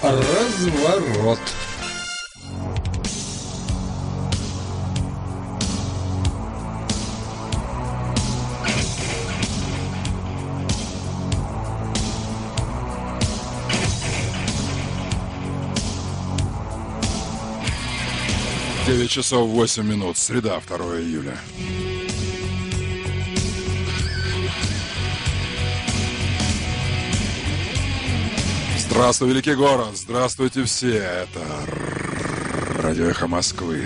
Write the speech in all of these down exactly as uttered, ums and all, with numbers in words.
Разворот. девять часов восемь минут. Среда, второе июля. Здравствуй, великий город! Здравствуйте все! Это Радио Эхо Москвы.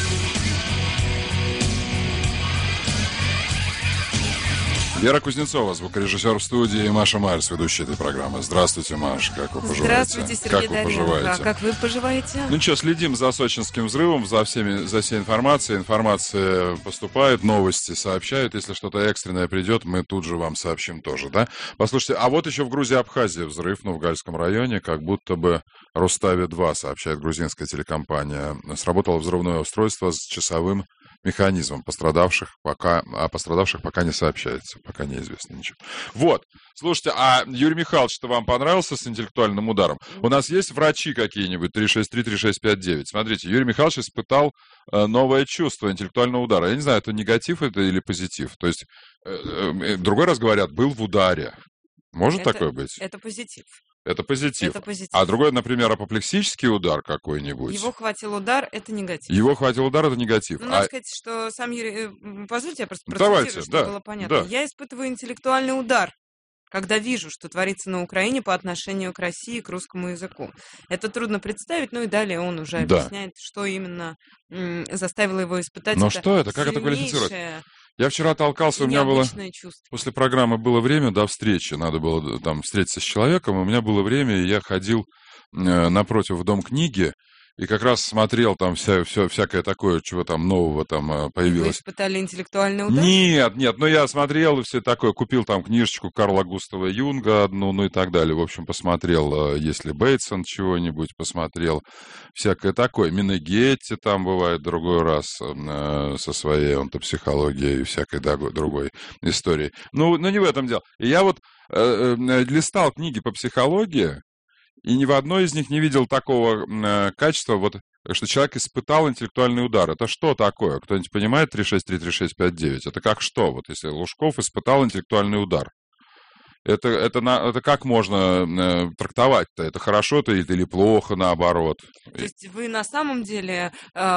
Вера Кузнецова, звукорежиссер в студии, и Маша Мальц, ведущая этой программы. Здравствуйте, Маш, как вы поживаете? Здравствуйте, Сергей Даренко. А как вы поживаете? Ну что, следим за сочинским взрывом, за всеми, за всей информацией. Информация поступает, новости сообщают. Если что-то экстренное придет, мы тут же вам сообщим тоже, да? Послушайте, а вот еще в Грузии, Абхазии взрыв, ну, в Гальском районе, как будто бы Рустави-два, сообщает грузинская телекомпания. Сработало взрывное устройство с часовым механизмом. Пострадавших пока, о пострадавших пока не сообщается, пока неизвестно ничего. Вот, слушайте, а Юрий Михайлович-то вам понравился с интеллектуальным ударом? У нас есть врачи какие-нибудь три шесть три три шесть пять девять? Смотрите, Юрий Михайлович испытал э, новое чувство интеллектуального удара. Я не знаю, это негатив это или позитив. То есть, э, э, другой раз говорят, был в ударе. Может это, такое быть? Это позитив. Это позитив. Это позитив. А другой, например, апоплексический удар какой-нибудь. Его хватил удар, это негатив. Его хватил удар, это негатив. Ну, надо а... сказать, что сам Юрий... Позвольте, я просто Давайте, процитирую, чтобы да, было понятно. да. Я испытываю интеллектуальный удар, когда вижу, что творится на Украине по отношению к России, к русскому языку. Это трудно представить, ну и далее он уже да. объясняет, что именно м, заставило его испытать. Но это что это? Как это квалифицировать? Я вчера толкался, у меня было... чувство. После программы было время до встречи. Надо было там встретиться с человеком. У меня было время, и я ходил э, напротив в Дом книги. И как раз смотрел там вся, все, всякое такое, чего там нового там появилось. Вы испытали интеллектуальный удар? Нет, нет, но я смотрел и все такое, купил там книжечку Карла Густава Юнга одну, ну и так далее. В общем, посмотрел, если Бейтсон чего-нибудь, посмотрел всякое такое. Менегетти там бывает другой раз э, со своей онтопсихологией и всякой да, другой историей. Ну, ну, не в этом дело. И я вот э, э, листал книги по психологии, и ни в одной из них не видел такого э, качества, вот, что человек испытал интеллектуальный удар. Это что такое? Кто-нибудь понимает три шесть три три шесть пять девять? Это как что? Вот если Лужков испытал интеллектуальный удар. Это, это, на, это как можно э, трактовать-то? Это хорошо-то или плохо, наоборот? То есть вы на самом деле,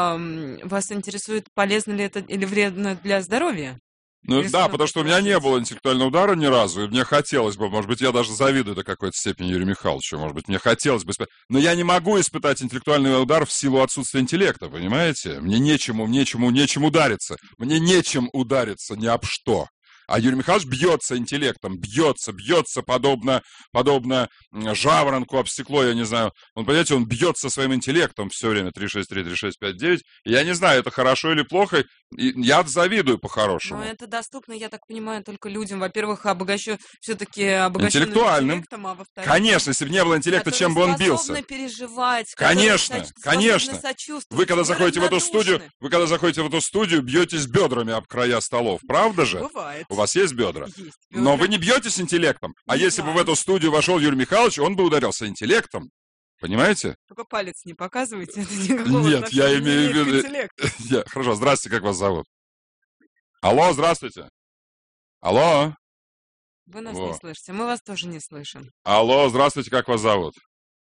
э, вас интересует, полезно ли это или вредно для здоровья? Ну да, потому что у меня не было интеллектуального удара ни разу, и мне хотелось бы, может быть, я даже завидую до какой-то степени Юрию Михайловичу, может быть, мне хотелось бы испытать, но я не могу испытать интеллектуальный удар в силу отсутствия интеллекта, понимаете? Мне нечему, нечему, нечем удариться, мне нечем удариться ни об что. А Юрий Михайлович бьется интеллектом, бьется, бьется, подобно, подобно жаворонку об стекло, я не знаю. Он, понимаете, он бьется своим интеллектом все время, три шесть три три шесть пять девять. И я не знаю, это хорошо или плохо, и я завидую по-хорошему. Но это доступно, я так понимаю, только людям. Во-первых, обогащу, все-таки обогащенным интеллектуальным. интеллектом, а во-вторых... Конечно, если бы не было интеллекта, чем бы он бился? Переживать, конечно, конечно. Вы когда заходите в эту студию, вы когда заходите в эту студию, бьетесь бедрами об края столов, правда же? Бывает. У вас есть бедра? Есть бедра. Но вы не бьетесь интеллектом. А Не если знаю. бы в эту студию вошел Юрий Михайлович, он бы ударился интеллектом. Понимаете? Только палец не показывайте. Это никакого Нет, я имею в виду... интеллекту. Я... Хорошо, здравствуйте, как вас зовут? Алло, здравствуйте. Алло. Вы нас Во. не слышите, мы вас тоже не слышим. Алло, здравствуйте, как вас зовут?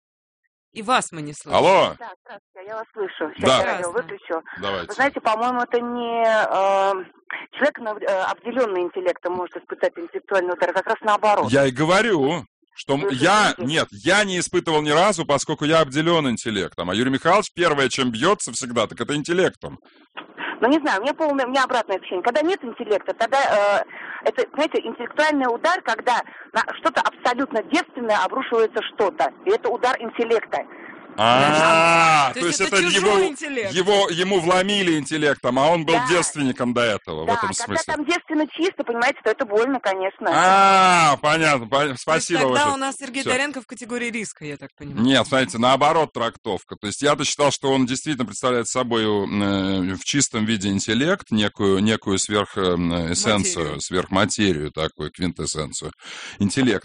И вас мы не слышим. Алло. Да, здравствуйте, я вас слышу. Сейчас Да. я радио выключу. Давайте. Вы знаете, по-моему, это не э, человек, нав- э, обделенный интеллектом, может испытать интеллектуальный удар, а как раз наоборот. Я и говорю, что м- Вы я... слышите? Нет, я не испытывал ни разу, поскольку я обделен интеллектом. А Юрий Михайлович первое, чем бьется всегда, так это интеллектом. Ну, не знаю, у меня полное, у меня обратное ощущение. Когда нет интеллекта, тогда э, это, знаете, интеллектуальный удар, когда на что-то абсолютно девственное обрушивается что-то. И это удар интеллекта. А, То то есть есть это это чужой его, интеллект. его, ему вломили интеллектом, а он был Да. девственником до этого, в Да, этом когда смысле. там девственно чисто, понимаете, то это больно, конечно. А, понятно, пон- То есть спасибо тогда большое. у нас Сергей Всё. Даренко в категории риска, я так понимаю. Нет, смотрите, наоборот трактовка. То есть я-то считал, что он действительно представляет собой э, в чистом виде интеллект, некую, некую сверхэссенцию, Материю. сверхматерию, такую квинтэссенцию интеллекта.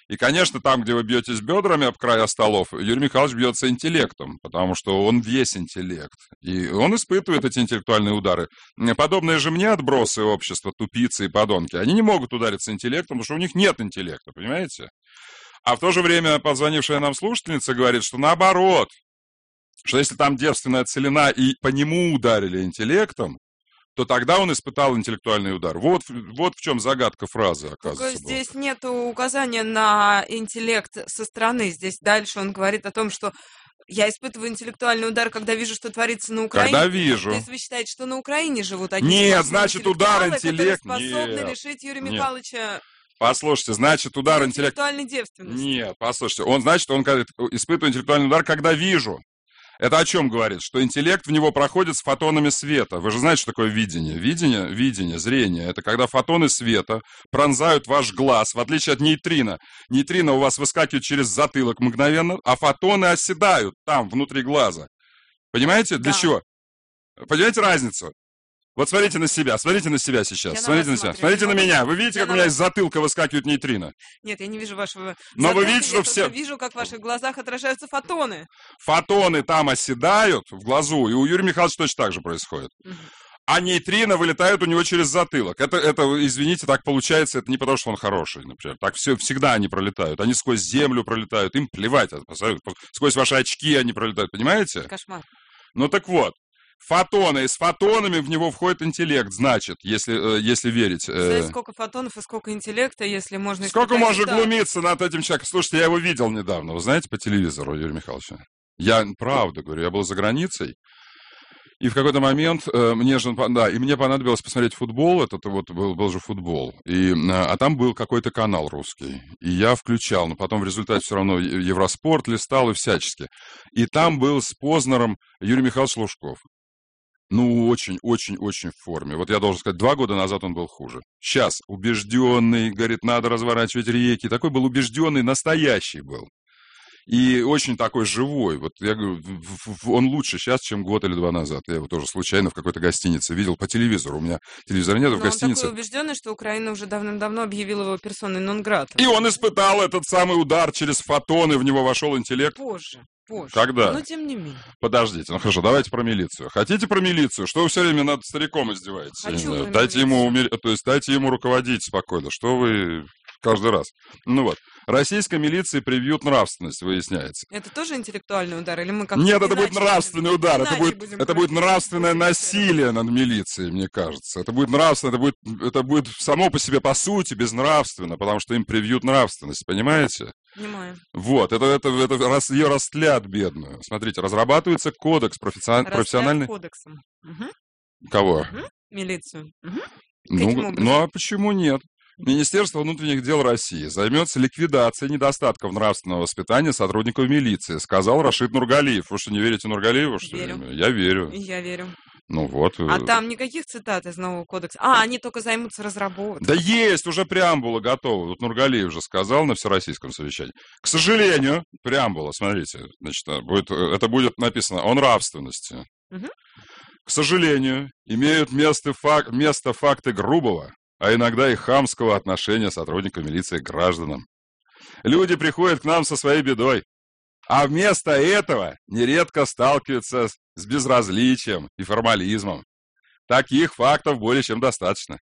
И, конечно, там, где вы бьетесь бедрами об края столов, Юрий Михайлович бьется интеллектом, потому что он весь интеллект. И он испытывает эти интеллектуальные удары. Подобные же мне отбросы общества, тупицы и подонки, они не могут удариться интеллектом, потому что у них нет интеллекта, понимаете? А в то же время позвонившая нам слушательница говорит, что наоборот, что если там девственная целина и по нему ударили интеллектом, то тогда он испытал интеллектуальный удар. Вот, вот в чем загадка фразы, оказывается. Только здесь нет указания на интеллект со стороны. Здесь дальше он говорит о том, что я испытываю интеллектуальный удар, когда вижу, что творится на Украине. Когда вижу. То есть вы считаете, что на Украине живут одни Нет, значит, удар интеллект... которые способны Нет. лишить Юрия Нет. Михайловича... Послушайте, значит, удар интеллект... интеллектуальной девственности. Нет, послушайте, он, значит, он говорит, испытываю интеллектуальный удар, когда вижу. Это о чем говорит? Что интеллект в него проходит с фотонами света. Вы же знаете, что такое видение? Видение, видение, зрение. Это когда фотоны света пронзают ваш глаз, в отличие от нейтрино. Нейтрино у вас выскакивает через затылок мгновенно, а фотоны оседают там, внутри глаза. Понимаете, для Да. чего? Понимаете разницу? Вот смотрите на себя, смотрите на себя сейчас, Я на смотрите вас на себя, смотрю. смотрите на Я на меня. вас- Вы видите, я как на у меня вас- из затылка выскакивают нейтрино? Нет, я не вижу вашего... Но вы затылка, видите, что я все- только вижу, как в ваших глазах отражаются фотоны. Фотоны там оседают в глазу, и у Юрия Михайловича точно так же происходит. Мгм. А нейтрино вылетают у него через затылок. Это, это, извините, так получается, это не потому, что он хороший, например. Так все, всегда они пролетают. Они сквозь землю пролетают, им плевать. Сквозь ваши очки они пролетают, понимаете? Кошмар. Ну так вот. Фотоны, и с фотонами в него входит интеллект, значит, если, э, если верить. э, Знаете, сколько фотонов и сколько интеллекта, если можно... Сколько испытать можно удар? глумиться над этим человеком? Слушайте, я его видел недавно, вы знаете, по телевизору, Юрия Михайловича. Я правда говорю, я был за границей, и в какой-то момент э, мне же, да, и мне понадобилось посмотреть футбол, это вот был, был же футбол, и, э, а там был какой-то канал русский, и я включал, но потом в результате все равно Евроспорт листал и всячески. И там был с Познером Юрий Михайлович Лужков. Ну, очень-очень-очень в форме. Вот я должен сказать, два года назад он был хуже. Сейчас убежденный, говорит, надо разворачивать реки. Такой был убежденный, настоящий был. И очень такой живой. Вот я говорю, в- в- он лучше сейчас, чем год или два назад. Я его тоже случайно в какой-то гостинице видел по телевизору. У меня телевизора нет, в Но он гостинице. такой убежденный, что Украина уже давным-давно объявила его персоной нон-грата. И он испытал этот самый удар через фотоны, в него вошел интеллект. Позже, позже. Когда? Но тем не менее. Подождите, ну хорошо, давайте про милицию. Хотите про милицию? Что вы все время над стариком издеваетесь? Я не Хочу знаю. про Дайте ему, милицию. умер- то есть дайте ему руководить спокойно. Что вы каждый раз? Ну вот. Российской милиции привьют нравственность, выясняется. Это тоже интеллектуальный удар? Или мы как Нет, это будет нравственный удар. Это будет, это будет нравственное насилие. насилие над милицией, мне кажется. Это будет нравственно, это будет, это будет само по себе, по сути, безнравственно, потому что им привьют нравственность, понимаете? Понимаю. Вот, это, это, это рас- ее растлят бедную. Смотрите, разрабатывается кодекс профессион- профессиональный... кодексом. Мгм. Кого? Мгм. Милицию. Мгм. Ну, Каким образом? ну, а почему нет? Министерство внутренних дел России займется ликвидацией недостатков нравственного воспитания сотрудников милиции, сказал Рашид Нургалиев. Вы что, не верите Нургалиеву, что ли? Верю. Я верю. И я верю. Ну вот. А э, там никаких цитат из нового кодекса? А, они только займутся разработкой. Да есть, уже преамбула готова. Вот Нургалиев же сказал на всероссийском совещании. К сожалению, преамбула, смотрите, значит, а, будет, э, это будет написано о нравственности. Мгм. К сожалению, имеют место, фак- место факты грубого, а иногда и хамского отношения сотрудников милиции к гражданам. Люди приходят к нам со своей бедой, а вместо этого нередко сталкиваются с с безразличием и формализмом. Таких фактов более чем достаточно.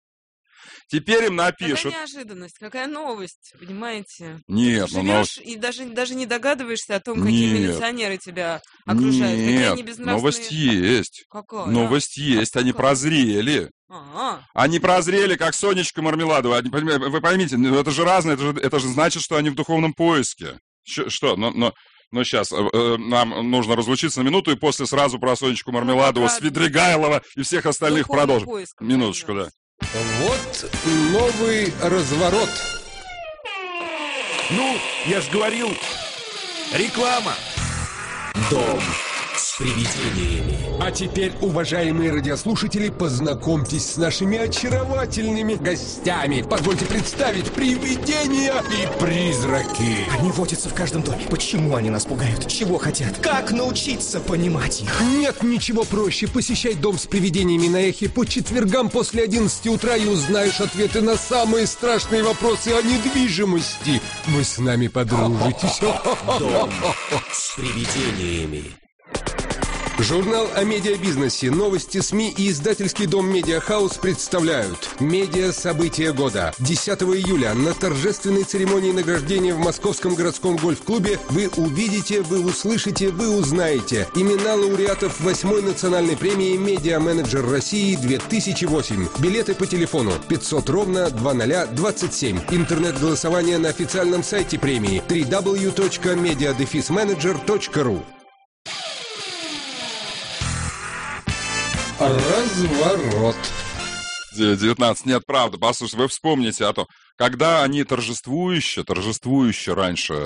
Теперь им напишут... Какая неожиданность, какая новость, понимаете? Нет, ну, но... Живешь и даже, даже не догадываешься о том, какие Нет. милиционеры тебя окружают. какие Нет, они безнравственные. новость есть. Какая? Новость есть, они Какая? прозрели. А, Они прозрели, как Сонечка Мармеладова. Они, понимаете, вы поймите, ну, это же разное, это же, это же значит, что они в духовном поиске. Щ- Что? Но, но, но сейчас э, э, нам нужно разлучиться на минуту, и после сразу про Сонечку Мармеладову, пока- Свидригайлова и всех остальных духовный продолжим. поиск Минуточку, да. произвелся. Вот новый разворот. Ну, я ж говорил, реклама. Дом с с привидениями. А теперь, уважаемые радиослушатели, познакомьтесь с нашими очаровательными гостями. Позвольте представить привидения и призраки. Они водятся в каждом доме. Почему они нас пугают? Чего хотят? Как научиться понимать их? Нет ничего проще. Посещай дом с привидениями на Эхе по четвергам после одиннадцати утра и узнаешь ответы на самые страшные вопросы о недвижимости. Вы с нами подружитесь. Дом с привидениями. Журнал о медиабизнесе, новости СМИ и издательский дом «Медиахаус» представляют медиа-события года. десятого июля на торжественной церемонии награждения в Московском городском гольф-клубе вы увидите, вы услышите, вы узнаете имена лауреатов восьмой национальной премии «Медиа-менеджер России-две тысячи восемь». Билеты по телефону пятьсот ровно двадцать двадцать семь. Интернет-голосование на официальном сайте премии дабл ю дабл ю дабл ю точка медиа дефис менеджер точка ру. Разворот. девятнадцать. Нет, правда, послушайте, вы вспомните о том, когда они торжествующе, торжествующе раньше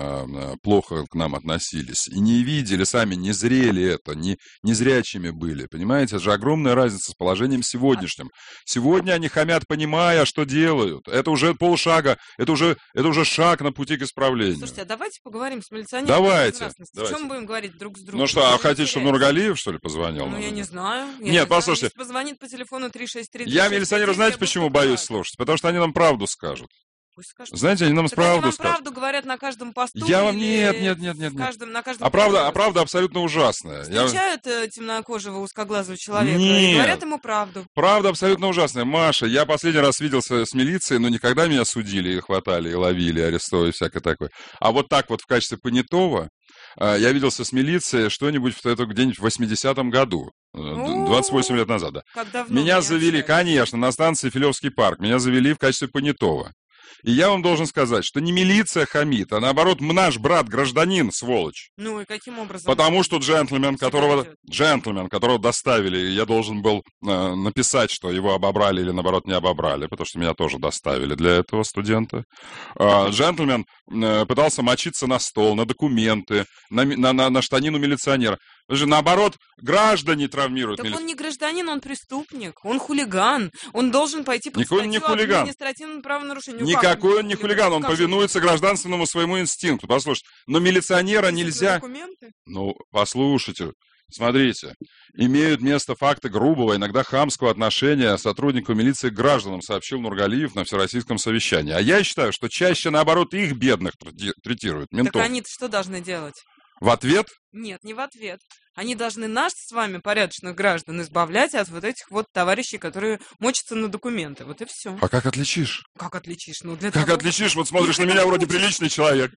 э, плохо к нам относились и не видели сами, не зрели это, не, не зрячими были, понимаете? Это же огромная разница с положением сегодняшним. Сегодня они хамят, понимая, что делают. Это уже полшага, это уже, это уже шаг на пути к исправлению. Слушайте, а давайте поговорим с милиционером. Давайте, давайте. О чем будем говорить друг с другом? Ну что, а хотите, чтобы Нургалиев, что ли, позвонил? Ну, я не знаю. Я Нет, не послушайте. Знаю. Если позвонит по телефону три шесть три. Я милиционеру, знаете, почему боюсь слушать? Потому что они нам правду скажут. Знаете, они нам так правду они вам скажут. правду говорят на каждом посту. Я вам нет, нет, нет, нет, нет. Каждом, на каждом а правда, а правда абсолютно ужасная. Встречают я... темнокожего узкоглазого человека нет. и говорят ему правду. Правда абсолютно ужасная. Маша, я последний раз виделся с милицией, но никогда меня судили, и хватали, и ловили, и арестовали, всякое такое. А вот так вот в качестве понятого я виделся с милицией что-нибудь в это, где-нибудь в восьмидесятом году. двадцать восемь лет назад, да. Как давно меня завели, конечно, на станции Филевский парк. Меня завели в качестве понятого. И я вам должен сказать, что не милиция хамит, а наоборот наш брат-гражданин, сволочь. Ну и каким образом? Потому что джентльмен, которого, джентльмен, которого доставили, я должен был э, написать, что его обобрали или наоборот не обобрали, потому что меня тоже доставили для этого студента. Э, джентльмен э, пытался мочиться на стол, на документы, на, на, на, на штанину милиционера. Же, наоборот, граждане травмируют. Так мили... он не гражданин, он преступник, он хулиган. Он должен пойти под Никакой он не хулиган. Административным правонарушением. Никакой он не хулиган, он как повинуется же? Гражданственному своему инстинкту. Послушайте, но милиционера нельзя... Документы? Ну, послушайте, смотрите. Имеют место факты грубого, иногда хамского отношения сотрудников милиции к гражданам, сообщил Нургалиев на всероссийском совещании. А я считаю, что чаще, наоборот, их бедных третируют, ментов. Так они-то что должны делать? В ответ? Нет, не в ответ. Они должны нас с вами, порядочных граждан, избавлять от вот этих вот товарищей, которые мочатся на документы. Вот и все. А как отличишь? Как отличишь? Ну, для как того... отличишь? Вот смотришь на меня, вроде приличный человек.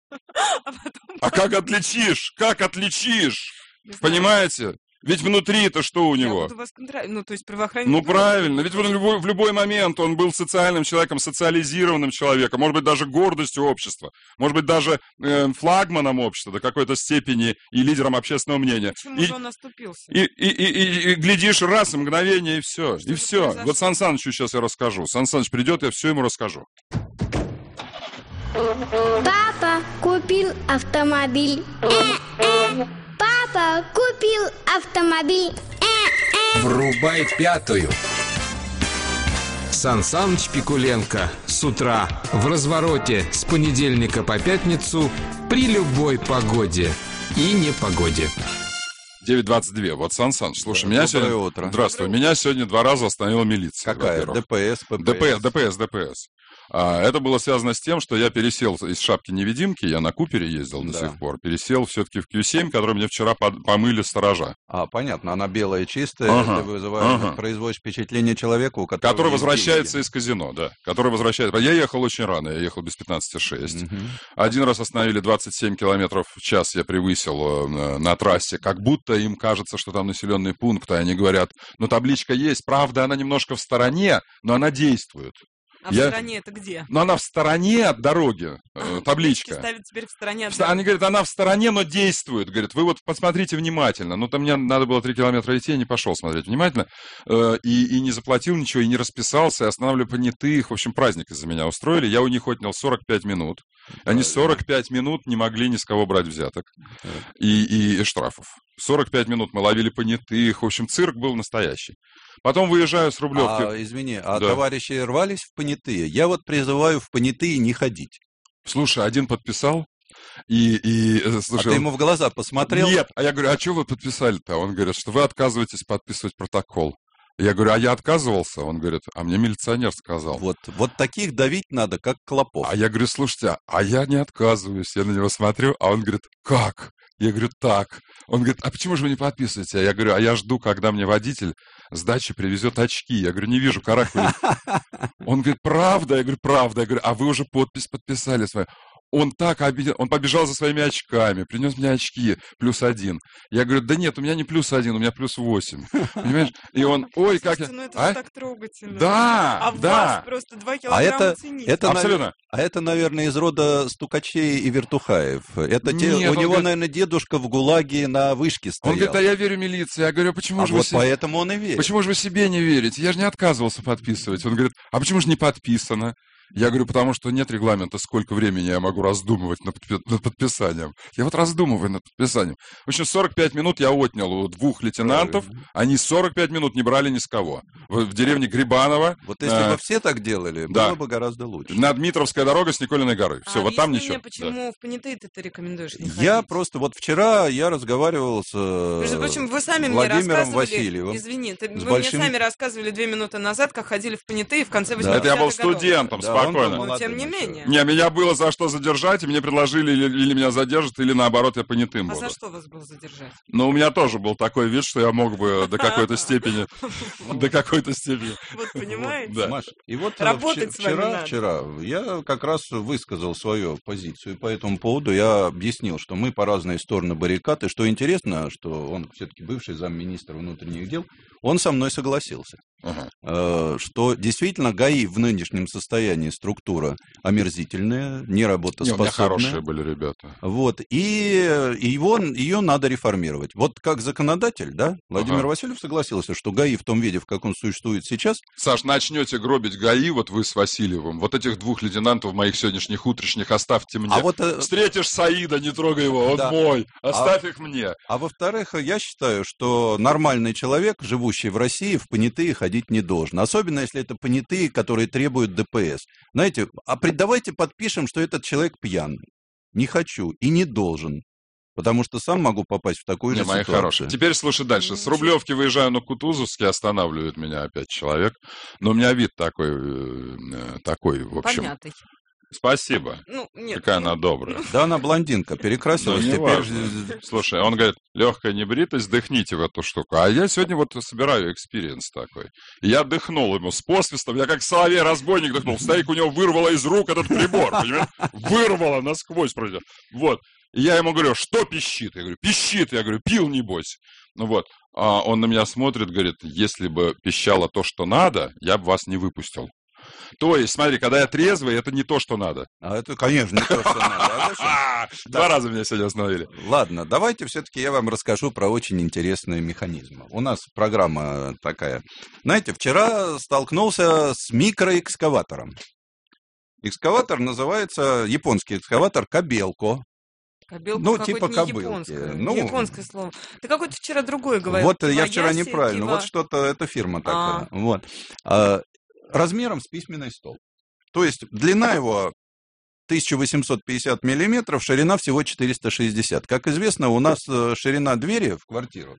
А как отличишь? Как отличишь? Понимаете? Ведь внутри-то что у него? Я буду вас контролировать. Ну, то есть правоохранительные... Ну, правильно. Ведь в любой, в любой момент он был социальным человеком, социализированным человеком, может быть, даже гордостью общества, может быть, даже э, флагманом общества до какой-то степени и лидером общественного мнения. Почему и, же он оступился? И, и, и, и, и глядишь раз, мгновение, и все. Что и все. произошло? Вот Сан Санычу сейчас я расскажу. Сан Саныч придет, я все ему расскажу. Папа купил автомобиль. Э-э. Папа купил автомобиль. Э-э. Врубай пятую. Сан Саныч Пикуленко с утра в развороте с понедельника по пятницу при любой погоде и непогоде. девять двадцать два. Вот, Сан Саныч, слушай, Да, меня доброе сегодня... утро. Здравствуй. Меня сегодня два раза остановила милиция. Какая? во-первых. ДПС, ППС? ДПС, ДПС, ДПС. А, это было связано с тем, что я пересел из шапки-невидимки, я на Купере ездил до Да. сих пор, пересел все-таки в кью семь, который мне вчера под- помыли сторожа, А, понятно, она белая, чистая, Ага, это вызывает, ага. производит впечатление человека, у которого который есть возвращается деньги. из казино, да, который возвращается. Я ехал очень рано, я ехал без пятнадцати шесть. Мгм. Один раз остановили двадцать семь километров в час, я превысил э, на трассе, как будто им кажется, что там населенный пункт, и они говорят, ну табличка есть, правда, она немножко в стороне, но она действует. А Я- в стороне это где? Но она в стороне от дороги, э, табличка. Ставят теперь в стороне от В ста- Они говорят, она в стороне, но действует. Говорят, вы вот посмотрите внимательно. Ну, там мне надо было три километра идти, я не пошел смотреть внимательно. Э, И, и не заплатил ничего, и не расписался, и останавливали понятых. В общем, праздник из-за меня устроили. Я у них отнял сорок пять минут. Они сорок пять минут не могли ни с кого брать взяток и, и, и штрафов. сорок пять минут мы ловили понятых. В общем, цирк был настоящий. Потом выезжаю с Рублевки. А, извини, а Да. товарищи рвались в понятые? Я вот призываю в понятые не ходить. Слушай, один подписал, и... и э, А слушай, ты он- ему в глаза посмотрел? Нет. А я говорю, а что вы подписали-то? Он говорит, что вы отказываетесь подписывать протокол. Я говорю, а я отказывался? Он говорит, а мне милиционер сказал. Вот, вот таких давить надо, как клопов. А я говорю, слушайте, а я не отказываюсь. Я на него смотрю, а он говорит, как? Я говорю, так. Он говорит, а почему же вы не подписываете? А я говорю, а я жду, когда мне водитель с дачи привезет очки. Я говорю, не вижу, каракули. Он говорит, правда? Я говорю, правда. Я говорю, а вы уже подпись подписали свою. Он так обидел, он побежал за своими очками, принес мне очки, плюс один. Я говорю, да нет, у меня не плюс один, у меня плюс восемь. Понимаешь? И он, ой, как я... Слушайте, ну это А? же так трогательно. Да, А в да. вас просто два килограмма это- цинизма. это, навер- Абсолютно. А это, наверное, из рода стукачей и вертухаев. Это те, Нет, у он него, говорит- наверное, дедушка в ГУЛАГе на вышке Он стоял. говорит, а я верю милиции. Я говорю, а почему А же вы вот себе... поэтому он и верит. Почему же вы себе не верите? Я же не отказывался подписывать. Он говорит, а почему же не подписано? Я говорю, потому что нет регламента, сколько времени я могу раздумывать над, подпи- над подписанием. Я вот раздумываю над подписанием. В общем, сорок пять минут я отнял у двух лейтенантов. Они сорок пять минут не брали ни с кого. В, в деревне Грибаново, Вот если э, бы все так делали, да. было бы гораздо лучше. на Дмитровская дорога с Николиной горы. Все, А вот там объясни ничего. мне, почему в понятые ты рекомендуешь не Я ходить? просто, вот вчера я разговаривал с э, Между прочим, вы сами мне Владимиром рассказывали, Васильевым. извини, ты- с вы большим- мне сами рассказывали две минуты назад, как ходили в понятые в конце Да. восьмидесятых Это я был годов. студентом, Да, он был спокойно. Но молодым тем не еще. менее. Не, меня было за что задержать, и мне предложили или, или меня задержат, или наоборот я понятым А буду. за что вас было задержать? Но у меня тоже был такой вид, что я мог бы до какой-то степени, до какой-то степени. Вот понимаете? Да. Маш, и вот э, Работать вче- с вами вчера, надо. вчера я как раз высказал свою позицию по этому поводу. Я объяснил, что мы по разные стороны баррикад. И что интересно, что он все-таки бывший замминистра внутренних дел, он со мной согласился. Ага. Э, Что действительно ГАИ в нынешнем состоянии структура омерзительная, Не, у меня неработоспособная. хорошие были ребята. Вот, и и его, ее надо реформировать. Вот как законодатель, да, Владимир Ага. Васильев согласился, что ГАИ в том виде, в каком существует сейчас, Саш, начнете гробить ГАИ, вот вы с Васильевым, вот этих двух лейтенантов моих сегодняшних утренних оставьте мне. а вот... э, Встретишь Саида, не трогай его, он Да. мой, оставь их мне. А во-вторых, я считаю, что нормальный человек, живущий в России, в понятые ходить не должен. Особенно, если это понятые, которые требуют ДПС. Знаете, а при- давайте подпишем, что этот человек пьяный. Не хочу и не должен. Потому что сам могу попасть в такую Не, же мои ситуацию. хорошие. Теперь слушай дальше. С Рублевки выезжаю на Кутузовский, останавливает меня опять человек. Но у меня вид такой, э, такой, в общем. Понятный. Спасибо. Ну, нет. Какая ну, она добрая. Да, она блондинка, перекрасилась. Ну, не теперь... важно. Слушай, он говорит, легкая небритость, дыхните в эту штуку. А я сегодня вот собираю экспириенс такой. И я дыхнул ему с посвистом, я как соловей-разбойник дыхнул. Старик у него вырвало из рук этот прибор, понимаешь? Вырвало насквозь. Просто. Вот. И я ему говорю, что пищит? Я говорю, пищит. Я говорю, пил небось. Ну вот. А он на меня смотрит, говорит, если бы пищало то, что надо, я бы вас не выпустил. То есть, смотри, когда я трезвый, это не то, что надо. А это, конечно, не то, что надо. А зачем? Два раза меня сегодня остановили. Ладно, давайте все-таки я вам расскажу про очень интересные механизмы. У нас программа такая. Знаете, вчера столкнулся с микроэкскаватором. Экскаватор называется, японский экскаватор, Кабелко. Кобелка Ну, какое-то типа не кобылки. японское. Ну, японское слово. Ты какое-то вчера другое говорил. Вот я Киваяси, вчера неправильно. кива- Вот что-то, это фирма такая. А. Вот. А, размером с письменный стол. То есть длина его тысяча восемьсот пятьдесят миллиметров, ширина всего четыреста шестьдесят. Как известно, у нас э, ширина двери в квартиру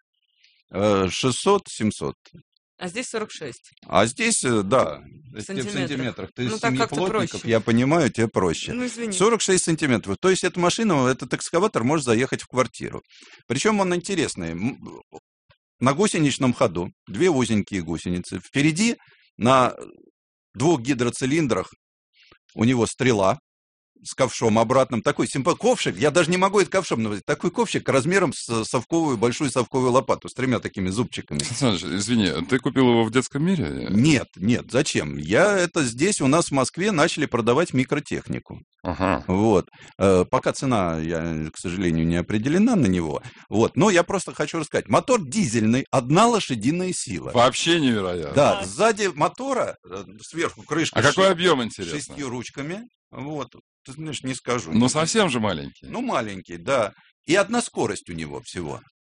э, шестьсот-семьсот. А здесь сорок шесть. А здесь, э, да, если в Сантиметров. сантиметрах. Ты Ну, из так семьи как-то плотников, проще. я понимаю, тебе проще. Ну, извини. сорок шесть сантиметров. То есть эта машина, этот экскаватор может заехать в квартиру. Причем он интересный. М, На гусеничном ходу две узенькие гусеницы. Впереди на двух гидроцилиндрах у него стрела с ковшом обратным. Такой симпа ковшик. Я даже не могу это ковшом назвать. Такой ковшик размером с совковую, большую совковую лопату с тремя такими зубчиками. Александр, извини, ты купил его в детском мире? Нет, нет, зачем? Я это здесь у нас в Москве начали продавать микротехнику. Ага. Вот. Э, Пока цена, я, к сожалению, не определена на него. Вот. Но я просто хочу рассказать. Мотор дизельный, одна лошадиная сила. Вообще невероятно. Да, сзади мотора, э, сверху крышка А какой с объем, ш- интересно? шестью ручками. Вот. Ты знаешь, не скажу. Ну, совсем же маленький. Ну, маленький, да. И одна скорость у него всего.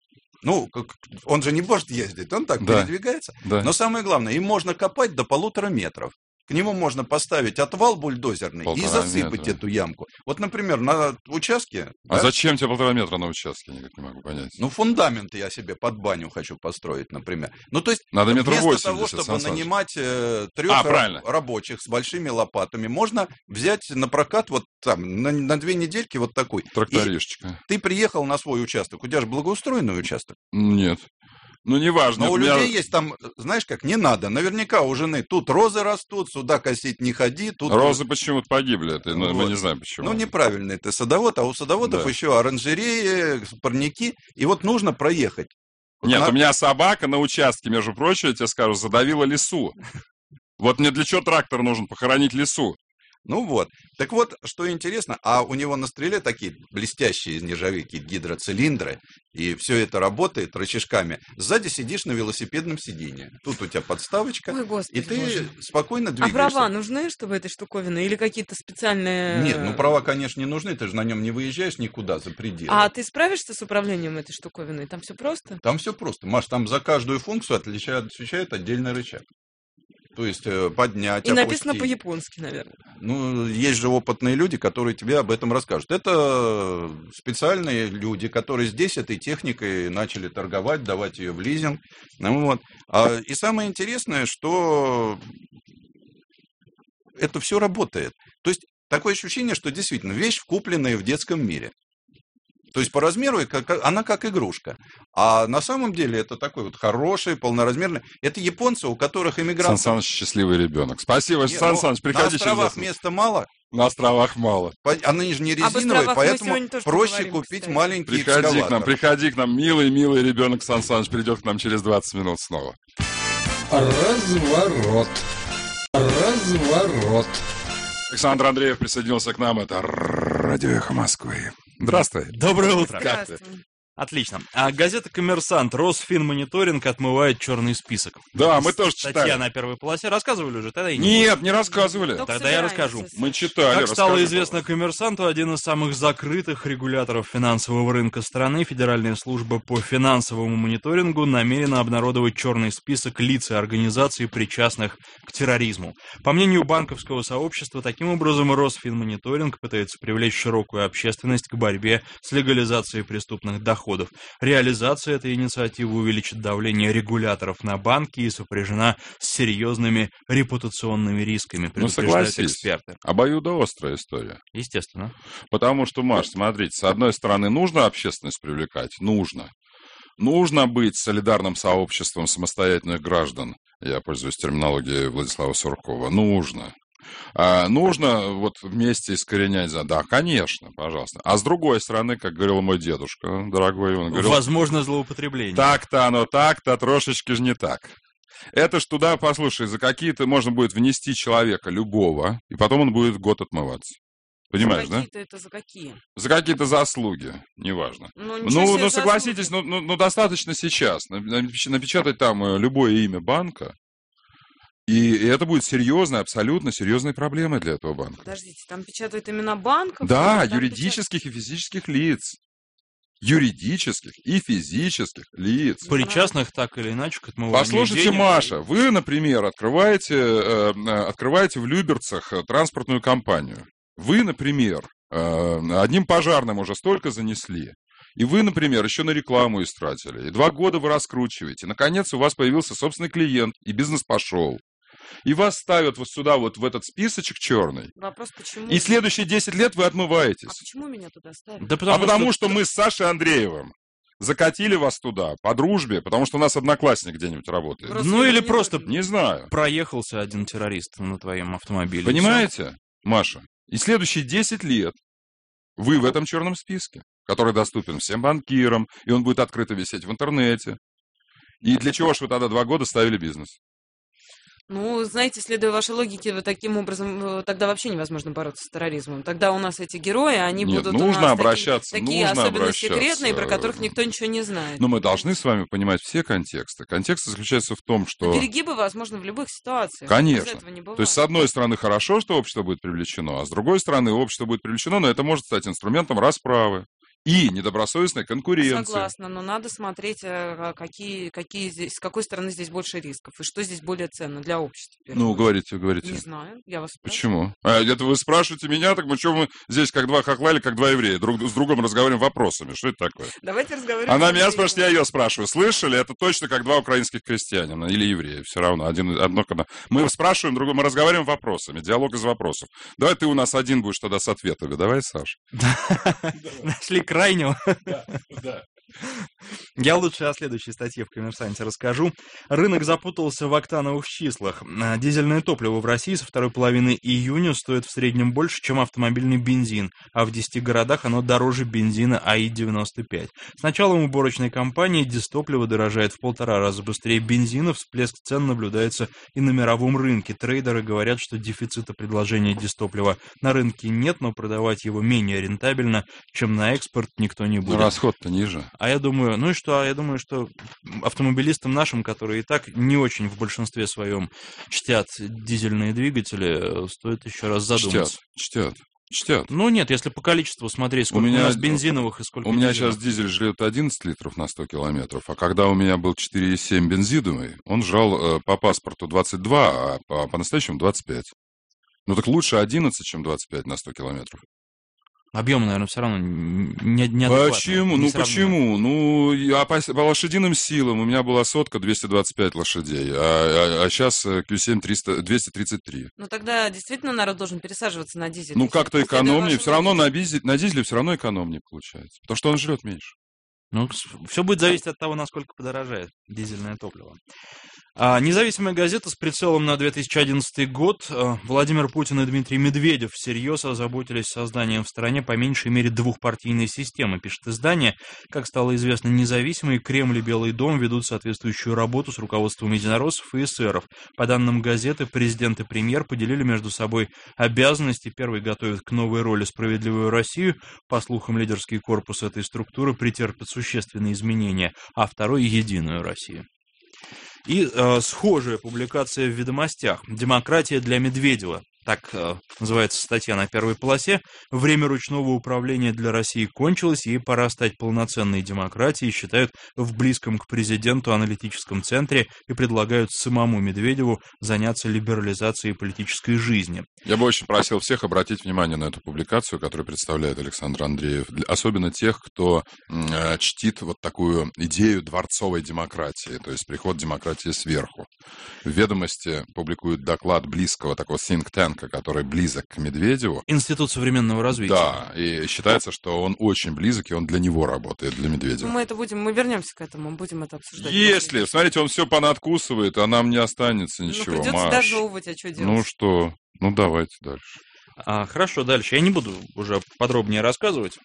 Ну, как, он же не может ездить, он так Да. передвигается. Да. Но самое главное, им можно копать до полутора метров. К нему можно поставить отвал бульдозерный Полтора и засыпать метра. эту ямку. Вот, например, на участке... А да, зачем тебе полтора метра на участке? Я никак не могу понять. Ну, фундамент я себе под баню хочу построить, например. Ну, то есть, Надо метр вместо восемьдесят, того, Сан чтобы Саныч. нанимать э, трех А, правильно. рабочих с большими лопатами, можно взять на прокат вот там, на, на две недельки вот такой. И Тракторишечка. ты приехал на свой участок, у тебя же благоустроенный участок. Нет. Ну, неважно. Но у у меня- людей есть там, знаешь как, не надо. Наверняка у жены тут розы растут, сюда косить не ходи. Тут... Розы почему-то погибли. Это, ну, мы Вот. не знаем почему. Ну, неправильный ты садовод, а у садоводов Да. еще оранжереи, парники. И вот нужно проехать. Нет, На- у меня собака на участке, между прочим, я тебе скажу, задавила лесу. Вот мне для чего трактор нужен? Похоронить лесу. Ну вот. Так вот, что интересно, а у него на стреле такие блестящие из нержавейки гидроцилиндры, и все это работает рычажками. Сзади сидишь на велосипедном сиденье. Тут у тебя подставочка, Ой, господи, и ты боже. спокойно А двигаешься. права нужны, чтобы этой штуковины? Или какие-то специальные... Нет, ну права, конечно, не нужны, ты же на нем не выезжаешь никуда за пределы. А ты справишься с управлением этой штуковиной? Там все просто? Там все просто. Маш, там за каждую функцию отличает, отвечает отдельный рычаг. То есть э, поднять, И написано опустить. по-японски, наверное. Ну, есть же опытные люди, которые тебе об этом расскажут. Это специальные люди, которые здесь этой техникой начали торговать, давать ее в лизинг. Ну, вот. А, и самое интересное, что это все работает. То есть такое ощущение, что действительно вещь, купленная в детском мире. То есть по размеру как, она как игрушка. А на самом деле это такой вот хороший, полноразмерный. Это японцы, у которых Сан иммигранты... Саныч счастливый ребенок. Спасибо, Не, Сан ну, Саныч, на приходи через островах это. места мало. На островах мало. По- Они же не Об резиновые, островах мы поэтому сегодня тоже проще поговорим, купить кстати. маленький Приходи к нам, экскаватор. приходи к нам. Милый, милый ребенок Сан Саныч придет к нам через двадцать минут снова. Разворот. Разворот. Александр Андреев присоединился к нам. Это Радио Эхо Москвы. Здравствуй. Доброе утро. Как ты? Здравствуй. Отлично. А газета «Коммерсант», Росфинмониторинг отмывает черный список. Да, мы тоже Статья читали. на первой полосе. Рассказывали уже? Тогда и не Нет, не рассказывали. Только Тогда я собираемся. расскажу. Мы читали. Как стало расскажи, известно «Коммерсанту», один из самых закрытых регуляторов финансового рынка страны, Федеральная служба по финансовому мониторингу, намерена обнародовать черный список лиц и организаций, причастных к терроризму. По мнению банковского сообщества, таким образом Росфинмониторинг пытается привлечь широкую общественность к борьбе с легализацией преступных доходов. Реализация этой инициативы увеличит давление регуляторов на банки и сопряжена с серьезными репутационными рисками, предупреждают согласись. эксперты. Обоюдоострая история. Естественно. Потому что, Маш, смотрите, с одной стороны, нужно общественность привлекать? Нужно. Нужно быть солидарным сообществом самостоятельных граждан. Я пользуюсь терминологией Владислава Суркова. Нужно. А нужно вот вместе искоренять... за- Да, конечно, пожалуйста. А с другой стороны, как говорил мой дедушка, дорогой, он говорил... Возможно злоупотребление. Так-то оно так-то, трошечки же не так. Это ж туда, послушай, за какие-то можно будет внести человека любого, и потом он будет год отмываться. Понимаешь, За да? какие-то это за какие? За какие-то заслуги, неважно. Ну, ничего Ну, себе ну согласитесь, заслуги. ну, ну, ну, достаточно сейчас напеч- напечатать там э, любое имя банка, и, и это будет серьезной, абсолютно серьезной проблемой для этого банка. Подождите, там печатают имена банков? Да, или там юридических и физических лиц. Юридических и физических лиц. Причастных так или иначе к отмыванию Послушайте, денег. Маша, вы, например, открываете, э, э, открываете в Люберцах э, транспортную компанию. Вы, например, э, одним пожарным уже столько занесли. И вы, например, еще на рекламу истратили. И два года вы раскручиваете. Наконец у вас появился собственный клиент, и бизнес пошел. И вас ставят вот сюда, вот в этот списочек черный. Вопрос, почему? И следующие десять лет вы А отмываетесь. почему меня туда ставят? Да потому, а потому что... что мы с Сашей Андреевым закатили вас туда по дружбе, потому что у нас одноклассник где-нибудь работает. Просто Ну я или не просто люблю. Не знаю. проехался один террорист на твоем автомобиле. Понимаете, Маша? И следующие десять лет вы в этом черном списке, который доступен всем банкирам, и он будет открыто висеть в интернете. И для чего же вы тогда два года ставили бизнес? Ну, знаете, следуя вашей логике, вот таким образом э, тогда вообще невозможно бороться с терроризмом. Тогда у нас эти герои, они Нет, будут у нужно нас обращаться, такие, такие нужно особенно обращаться. секретные, про которых никто ничего не знает. Но мы должны с вами понимать все контексты. Контекст заключается в том, что... Но перегибы возможны в любых ситуациях. Конечно. Без этого не бывает. То есть, с одной стороны, хорошо, что общество будет привлечено, а с другой стороны, общество будет привлечено, но это может стать инструментом расправы. и недобросовестной конкуренции. Согласна, но надо смотреть, какие, какие здесь, с какой стороны здесь больше рисков, и что здесь более ценно для общества. Ну, говорите, говорите. Не знаю, я вас спрашиваю. Почему? А, это вы спрашиваете меня, так мы что, мы здесь как два хохла или как два еврея, друг с другом разговариваем вопросами. Что это такое? Давайте разговариваем. Она меня спрашивает, я ее спрашиваю. Слышали? Это точно как два украинских крестьянина или еврея. Все равно. Один, одно, когда... Мы спрашиваем друг друга, мы разговариваем вопросами. Диалог из вопросов. Давай ты у нас один будешь тогда с ответами. Давай, Саш. Нашли крайнего. Да. Я лучше о следующей статье в «Коммерсанте» расскажу. Рынок запутался в октановых числах. Дизельное топливо в России со второй половины июня стоит в среднем больше, чем автомобильный бензин, а в десяти городах оно дороже бензина АИ девяносто пять. С началом уборочной кампании дизтопливо дорожает в полтора раза быстрее бензина. Всплеск цен наблюдается и на мировом рынке. Трейдеры говорят, что дефицита предложения дизтоплива на рынке нет, но продавать его менее рентабельно, чем на экспорт, никто не будет. Но расход-то ниже. А я думаю, ну и что, а я думаю, что автомобилистам нашим, которые и так не очень в большинстве своем чтят дизельные двигатели, стоит еще раз задуматься. Чтят, чтят, чтят. Ну нет, если по количеству смотреть, сколько у, меня, у нас бензиновых и сколько У меня дизельных. сейчас дизель жрет одиннадцать литров на сто километров, а когда у меня был четыре и семь бензиновый, он жрал э, по паспорту двадцать два, а по, по-настоящему двадцать пять. Ну так лучше одиннадцать, чем двадцать пять на сто километров. Объем, наверное, все равно не, не Почему? Ну почему? Ну, а по, по лошадиным силам у меня была сотка двести двадцать пять лошадей, а, а, а сейчас кью семь триста, двести тридцать три. Ну тогда действительно народ должен пересаживаться на дизель. Ну как-то экономнее, все равно на, бизи, на дизеле все равно экономнее получается, потому что он жрет меньше. Ну, все будет зависеть от того, насколько подорожает дизельное топливо. А, независимая газета с прицелом на две тысячи одиннадцатый год. Владимир Путин и Дмитрий Медведев всерьез озаботились созданием в стране по меньшей мере двухпартийной системы, пишет издание. Как стало известно, независимые Кремль и Белый дом ведут соответствующую работу с руководством единороссов и эсеров. По данным газеты, президент и премьер поделили между собой обязанности. Первый готовит к новой роли «Справедливую Россию». По слухам, лидерский корпус этой структуры претерпит существенные изменения, а второй — «Единую Россию». И э, схожая публикация в «Ведомостях». «Демократия для Медведева». Так э, называется статья на первой полосе. Время ручного управления для России кончилось, и пора стать полноценной демократией, считают в близком к президенту аналитическом центре и предлагают самому Медведеву заняться либерализацией политической жизни. Я бы очень просил всех обратить внимание на эту публикацию, которую представляет Александр Андреев. Особенно тех, кто э, чтит вот такую идею дворцовой демократии, то есть приход демократии сверху. В «Ведомости» публикуют доклад близкого такого think tank, который близок к Медведеву. Институт современного развития. Да, и считается, что он очень близок, и он для него работает, для Медведева. Мы это будем, мы вернемся к этому, будем это обсуждать. Если, смотрите, он все понадкусывает, а нам не останется ничего. Ну, придется Маш. дожевывать, а что делать? Ну что, ну давайте дальше. А, хорошо, дальше. Я не буду уже подробнее рассказывать.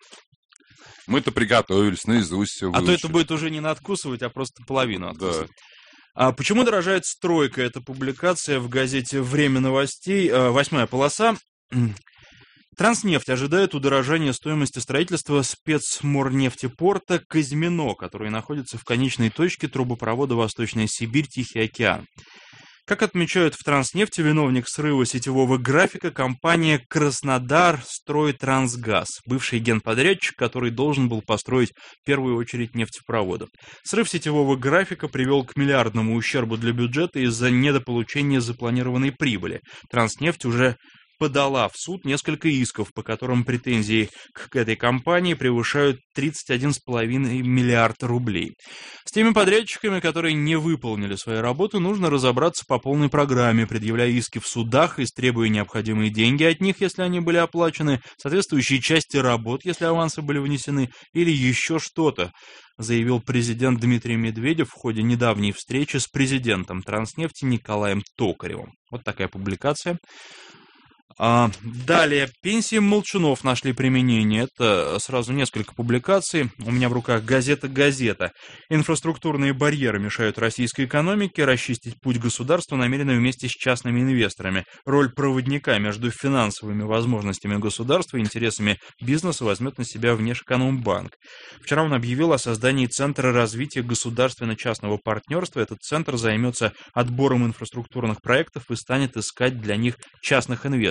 Мы-то приготовились, наизусть все выучили. А то это будет уже не надкусывать, а просто половину откусывать. Да. А почему дорожает стройка? Это публикация в газете «Время новостей». Восьмая полоса. Транснефть ожидает удорожания стоимости строительства спецморнефтепорта Казьмино, который находится в конечной точке трубопровода Восточная Сибирь, Тихий океан. Как отмечают в Транснефти, виновник срыва сетевого графика — компания «Краснодар-Стройтрансгаз», бывший генподрядчик, который должен был построить в первую очередь нефтепроводов. Срыв сетевого графика привел к миллиардному ущербу для бюджета из-за недополучения запланированной прибыли. Транснефть уже подала в суд несколько исков, по которым претензии к этой компании превышают тридцать один целых пять десятых миллиарда рублей. С теми подрядчиками, которые не выполнили свои работы, нужно разобраться по полной программе, предъявляя иски в судах, истребуя необходимые деньги от них, если они были оплачены, соответствующие части работ, если авансы были внесены, или еще что-то, заявил президент Дмитрий Медведев в ходе недавней встречи с президентом Транснефти Николаем Токаревым. Вот такая публикация. А, далее, пенсии молчунов нашли применение. Это сразу несколько публикаций. У меня в руках газета «Газета». Инфраструктурные барьеры мешают российской экономике. Расчистить путь государства намерены вместе с частными инвесторами. Роль проводника между финансовыми возможностями государства и интересами бизнеса возьмет на себя Внешэкономбанк. Вчера он объявил о создании Центра развития государственно-частного партнерства. Этот центр займется отбором инфраструктурных проектов и станет искать для них частных инвесторов.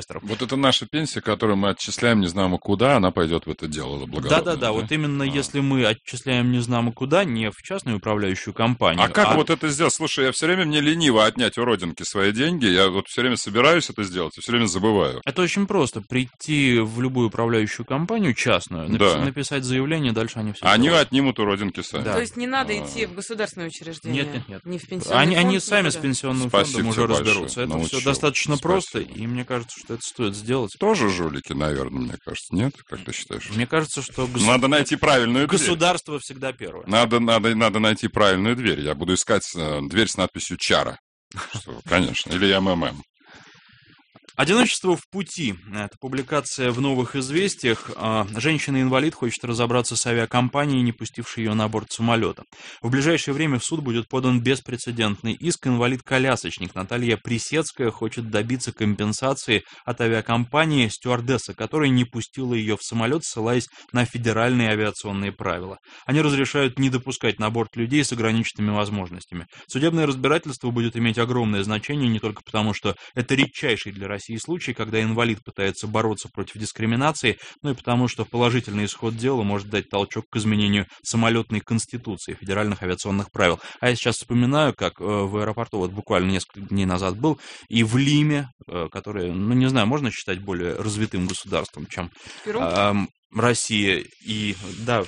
инвесторов. Вот это наша пенсия, которую мы отчисляем не знамо куда, она пойдет в это дело благородное. Да-да-да, да? вот именно а. если мы отчисляем не знамо куда, не в частную управляющую компанию. А как а... вот это сделать? Слушай, я все время, мне лениво отнять у родинки свои деньги, я вот все время собираюсь это сделать и все время забываю. Это очень просто. Прийти в любую управляющую компанию частную, напис... да. написать заявление, дальше они все Они сделают. отнимут у родинки сами. Да. То есть не надо идти в государственное учреждение? Нет, нет, нет. Не в пенсионный Они, фонд? они сами никуда. с пенсионным Спасибо фондом уже большое. разберутся. Это Научил. все достаточно Спасибо. просто, и мне кажется, что это стоит сделать. Тоже жулики, наверное, мне кажется. Нет? Как ты считаешь? Мне кажется, что государ... Надо найти правильную дверь. Государство всегда первое. Надо, надо, надо найти правильную дверь. Я буду искать э, дверь с надписью «Чара». Что, конечно. Или эм эм эм. «Одиночество в пути». Это публикация в «Новых известиях». Женщина-инвалид хочет разобраться с авиакомпанией, не пустившей ее на борт самолета. В ближайшее время в суд будет подан беспрецедентный иск. Инвалид-колясочник Наталья Присецкая хочет добиться компенсации от авиакомпании, стюардесса которая не пустила ее в самолет, ссылаясь на федеральные авиационные правила. Они разрешают не допускать на борт людей с ограниченными возможностями. Судебное разбирательство будет иметь огромное значение не только потому, что это редчайший для России случай, когда инвалид пытается бороться против дискриминации, но и потому, что положительный исход дела может дать толчок к изменению самолетной конституции, федеральных авиационных правил. А я сейчас вспоминаю, как в аэропорту, вот буквально несколько дней назад был, и в Лиме, которое, ну не знаю, можно считать более развитым государством, чем э, Россия, и да,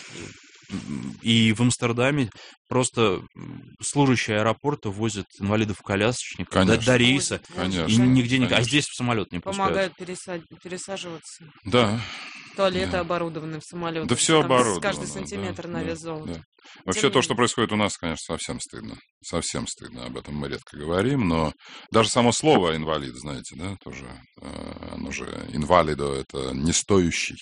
и в Амстердаме просто служащие аэропорта возят инвалидов-колясочников до, до рейса. Конечно, и нигде не... конечно. А здесь в самолет не пускают. Помогают пересад... пересаживаться. Да. Туалеты да. оборудованы в самолете. Да все оборудовано. Каждый сантиметр да, на вес да, золота. Да. Вообще то, что происходит у нас, конечно, совсем стыдно. Совсем стыдно. Об этом мы редко говорим, но даже само слово «инвалид», знаете, да, тоже, оно же «инвалидо» — это не стоящий.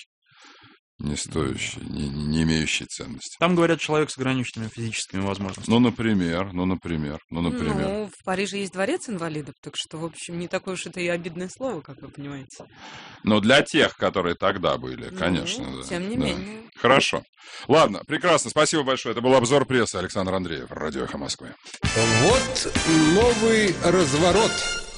Не стоящий, не, не имеющий ценности. Там говорят человек с ограниченными физическими возможностями. Ну, например, ну, например, ну, например. Ну, в Париже есть дворец инвалидов, так что, в общем, не такое уж это и обидное слово, как вы понимаете. Но для тех, которые тогда были, конечно. Ну, да, тем не да. менее. Хорошо. Ладно, прекрасно, спасибо большое. Это был обзор прессы. Александр Андреев, Радио «Эхо Москвы». Вот новый разворот.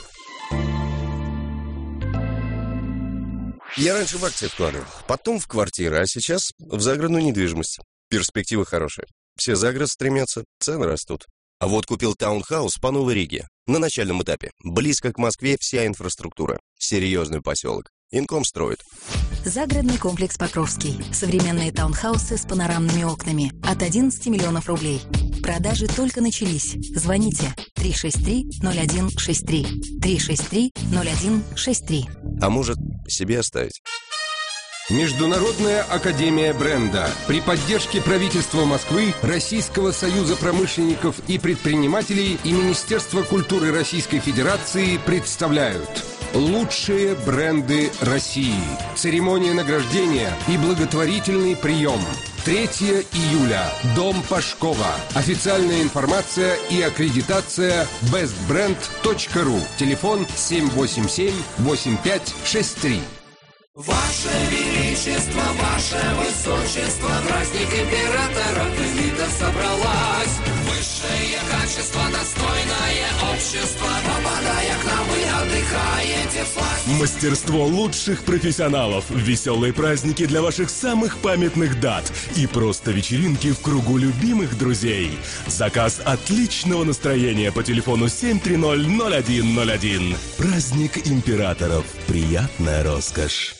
Я раньше в акции вкладывал, потом в квартиры, а сейчас в загородную недвижимость. Перспективы хорошие. Все за город стремятся, цены растут. А вот купил таунхаус по Новой Риге. На начальном этапе. Близко к Москве вся инфраструктура. Серьезный поселок. Инком строит. Загородный комплекс «Покровский». Современные таунхаусы с панорамными окнами. От одиннадцати миллионов рублей. Продажи только начались. Звоните три шесть три ноль один шесть три. три шесть три ноль один шесть три. А может, себе оставить? Международная академия бренда при поддержке правительства Москвы, Российского союза промышленников и предпринимателей и Министерства культуры Российской Федерации представляют лучшие бренды России. Церемония награждения и благотворительный прием. третьего июля. Дом Пашкова. Официальная информация и аккредитация бест бренд точка ру. Телефон семь восемь семь восемь пять шесть три. Ваше Величество, Ваше Высочество, праздник императоров элита собралась. Высшее качество, достойное общество, попадая к нам, вы отдыхаете всласть. Мастерство лучших профессионалов, веселые праздники для ваших самых памятных дат и просто вечеринки в кругу любимых друзей. Заказ отличного настроения по телефону семь три ноль ноль один ноль один. Праздник императоров. Приятная роскошь.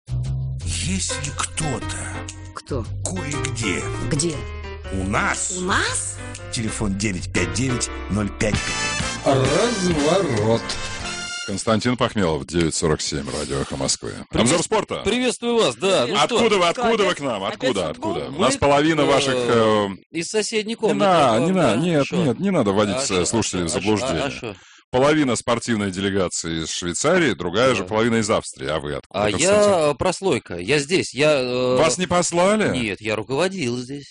Если кто-то... Кто? Кое-где. Где? У нас. У нас? Телефон девять пять девять ноль пять пять. Разворот. Константин Пахмелов, девять сорок семь, Радио «Эхо Москвы». Привет... Обзор спорта. Приветствую вас, да. Ну откуда что? вы, откуда вы к нам? Откуда, откуда? У нас половина ваших... Э... Из соседней комнаты. Не надо, не надо, да? нет, Шо? нет, не надо вводить а слушателей а в заблуждение. А, а половина спортивной делегации из Швейцарии, другая да. же половина из Австрии. А вы откуда, А Константин? я прослойка, я здесь. Я, э... Вас не послали? Нет, я руководил здесь.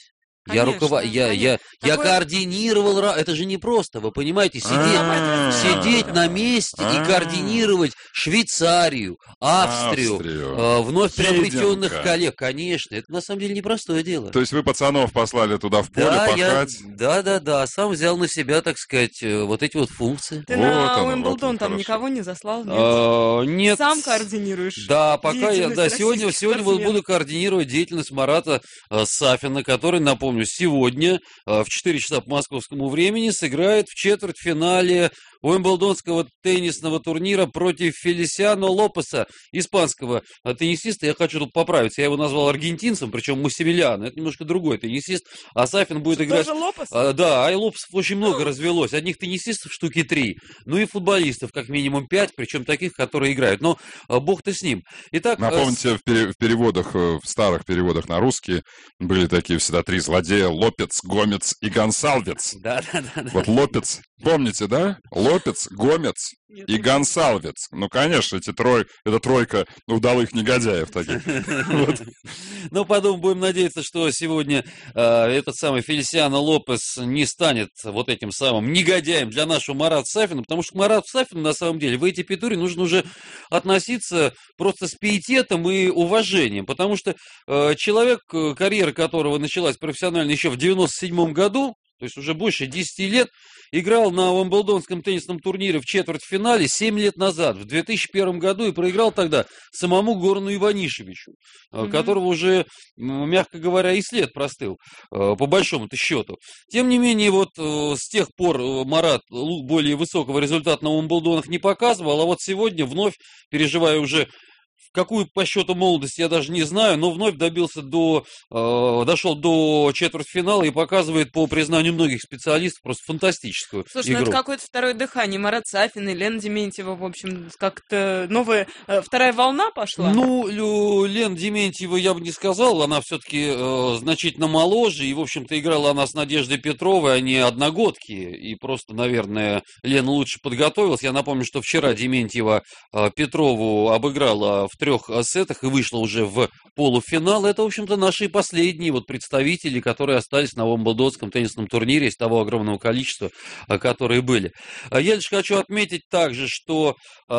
Я, Конечно, рукова... я, я, я Такое- координировал, ра- это же не просто, вы понимаете, сидеть, А. сидеть на месте и А. координировать Швейцарию, Австрию, Австрию. э, вновь приобретенных Хидинка. коллег, конечно, это на самом деле непростое дело. То есть вы пацанов послали туда в поле Да, я, пахать? да, да, да, сам взял на себя, так сказать, э, вот эти вот функции. Ты Вот на оно, вот Уимблдон оно, там хорошо. никого не заслал? Нет? А, Нет. Сам координируешь? Да, пока я, деятельность да, сегодня, российских сегодня вот спортсменов? буду координировать деятельность Марата э, Сафина, который, напомню, сегодня э, в четыре часа по московскому времени сыграет в четвертьфинале Уимблдонского теннисного турнира против Фелисиано Лопеса, испанского э, теннисиста. Я хочу тут поправиться, я его назвал аргентинцем, причем Массимилиано, это немножко другой теннисист, а Сафин будет играть... Тоже Лопес? А, да, а и Лопесов очень много развелось. Одних теннисистов штуки три, ну и футболистов как минимум пять, причем таких, которые играют. Но а, бог-то с ним. Итак, э, Напомните, в, пере- в переводах, э, в старых переводах на русский были такие всегда три злодея: Лопец, Гомец и Гонсалвец. Да, да, да. Вот Лопец, помните, да? Лопец, Гомец и Гонсалвец. Ну, конечно, эти трой, это тройка удалых негодяев таких. Вот. Ну, потом будем надеяться, что сегодня э, этот самый Фелисиано Лопес не станет вот этим самым негодяем для нашего Марата Сафина, потому что к Марату Сафину, на самом деле, в этой петуре нужно уже относиться просто с пиететом и уважением, потому что э, человек, э, карьера которого началась профессионально еще в девяносто седьмом году, то есть уже больше десяти лет, играл на Уимблдонском теннисном турнире в четвертьфинале семь лет назад, в две тысячи первом году, и проиграл тогда самому Горану Иванишевичу, mm-hmm. которого уже, мягко говоря, и след простыл, по большому-то счету. Тем не менее, вот с тех пор Марат более высокого результата на Уимблдонах не показывал, а вот сегодня вновь, переживая уже какую по счету молодости, я даже не знаю, но вновь добился до, э, дошел до четвертьфинала и показывает, по признанию многих специалистов, просто фантастическую Слушай, игру. ну это какое-то второе дыхание. Марат Сафин и Лена Дементьева, в общем, как-то новая, э, вторая волна пошла? Ну, Лю, Лена Дементьева я бы не сказал, она все-таки э, значительно моложе, и, в общем-то, играла она с Надеждой Петровой, они одногодки, и просто, наверное, Лена лучше подготовилась. Я напомню, что вчера Дементьева э, Петрову обыграла в трех сетах и вышла уже в полуфинал. Это, в общем-то, наши последние вот представители, которые остались на Уимблдонском теннисном турнире из того огромного количества, которые были. Я лишь хочу отметить также, что э,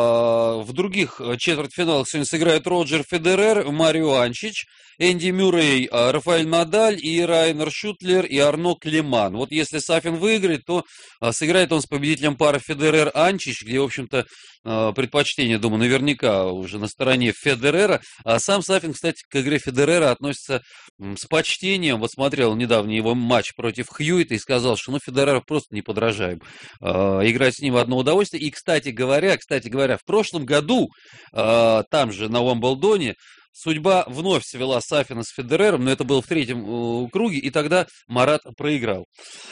в других четвертьфиналах сегодня сыграют Роджер Федерер, Марио Анчич, Энди Мюррей, Рафаэль Надаль и Райнер Шутлер и Арно Климан. Вот если Сафин выиграет, то э, сыграет он с победителем пары Федерер-Анчич, где, в общем-то, э, предпочтение, думаю, наверняка уже на стороне Федерера. А сам Сафин, кстати, к игре Федерера относится с почтением. Вот смотрел недавно его матч против Хьюита и сказал, что ну Федерер просто неподражаем. Э, играть с ним одно удовольствие. И, кстати говоря, кстати говоря, в прошлом году э, там же на Уимблдоне судьба вновь свела Сафина с Федерером, но это было в третьем э, круге, и тогда Марат проиграл.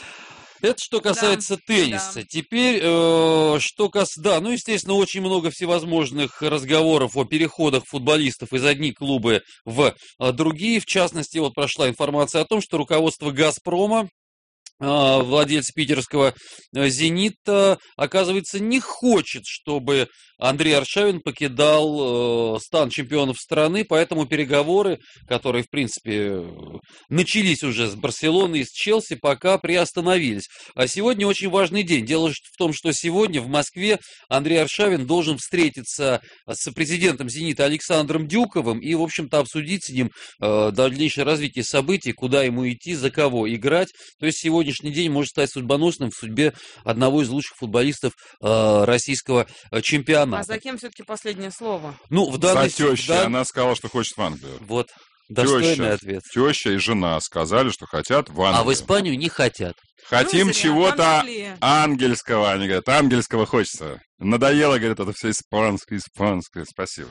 Это что касается да, тенниса. Да. Теперь, э, что касается... Да, ну, естественно, очень много всевозможных разговоров о переходах футболистов из одних клубов в а, другие. В частности, вот прошла информация о том, что руководство «Газпрома», владелец питерского «Зенита», оказывается, не хочет, чтобы Андрей Аршавин покидал э, стан чемпионов страны, поэтому переговоры, которые, в принципе, начались уже с Барселоны и с Челси, пока приостановились. А сегодня очень важный день. Дело в том, что сегодня в Москве Андрей Аршавин должен встретиться с президентом «Зенита» Александром Дюковым и, в общем-то, обсудить с ним э, дальнейшее развитие событий, куда ему идти, за кого играть. То есть сегодняшний день может стать судьбоносным в судьбе одного из лучших футболистов э, российского чемпионата. А за кем все-таки последнее слово? Ну, в данной... За тещей. Да... Она сказала, что хочет в Англию. Вот. Достойный теща, ответ. Теща и жена сказали, что хотят в Англию. А в Испанию не хотят. Хотим ну, чего-то ангельского. Они говорят, ангельского хочется. Надоело, говорят, это все испанское, испанское. Спасибо.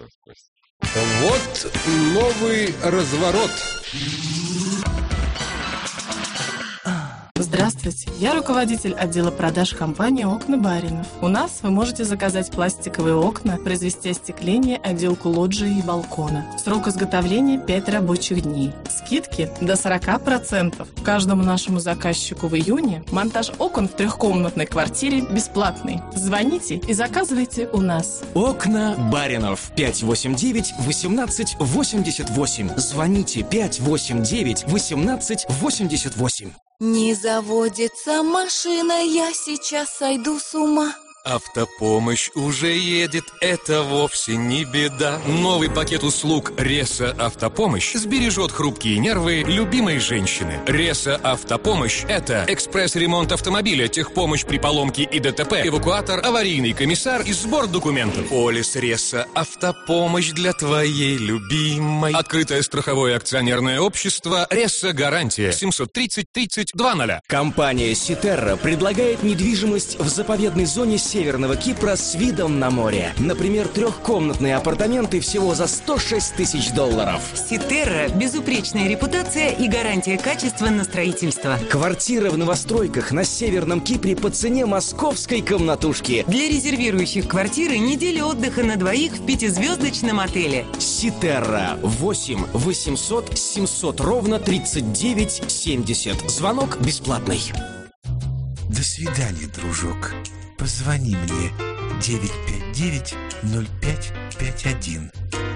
Вот новый разворот. Здравствуйте, я руководитель отдела продаж компании «Окна Баринов». У нас вы можете заказать пластиковые окна, произвести остекление, отделку лоджии и балкона. Срок изготовления пять рабочих дней. Скидки до сорок процентов. Каждому нашему заказчику в июне монтаж окон в трехкомнатной квартире бесплатный. Звоните и заказывайте у нас. Окна Баринов. пять восемь девять восемнадцать восемьдесят восемь. Звоните пять восемь девять восемнадцать восемьдесят восемь. Не заводится машина, я сейчас сойду с ума. Автопомощь уже едет, это вовсе не беда. Новый пакет услуг Реса Автопомощь сбережет хрупкие нервы любимой женщины. Реса Автопомощь – это экспресс-ремонт автомобиля, техпомощь при поломке и ДТП, эвакуатор, аварийный комиссар и сбор документов. Полис Реса Автопомощь для твоей любимой. Открытое страховое акционерное общество Реса Гарантия. семьсот тридцать тридцать двадцать. Компания Ситерра предлагает недвижимость в заповедной зоне Северного Кипра с видом на море. Например, трехкомнатные апартаменты всего за сто шесть тысяч долларов. Ситерра – безупречная репутация и гарантия качества на строительство. Квартира в новостройках на Северном Кипре по цене московской комнатушки. Для резервирующих квартиры неделя отдыха на двоих в пятизвездочном отеле. Ситерра. восемь восемьсот семьсот ровно тридцать девять семьдесят. Звонок бесплатный. До свидания, дружок. Позвони мне девять пять девять ноль пять пять один.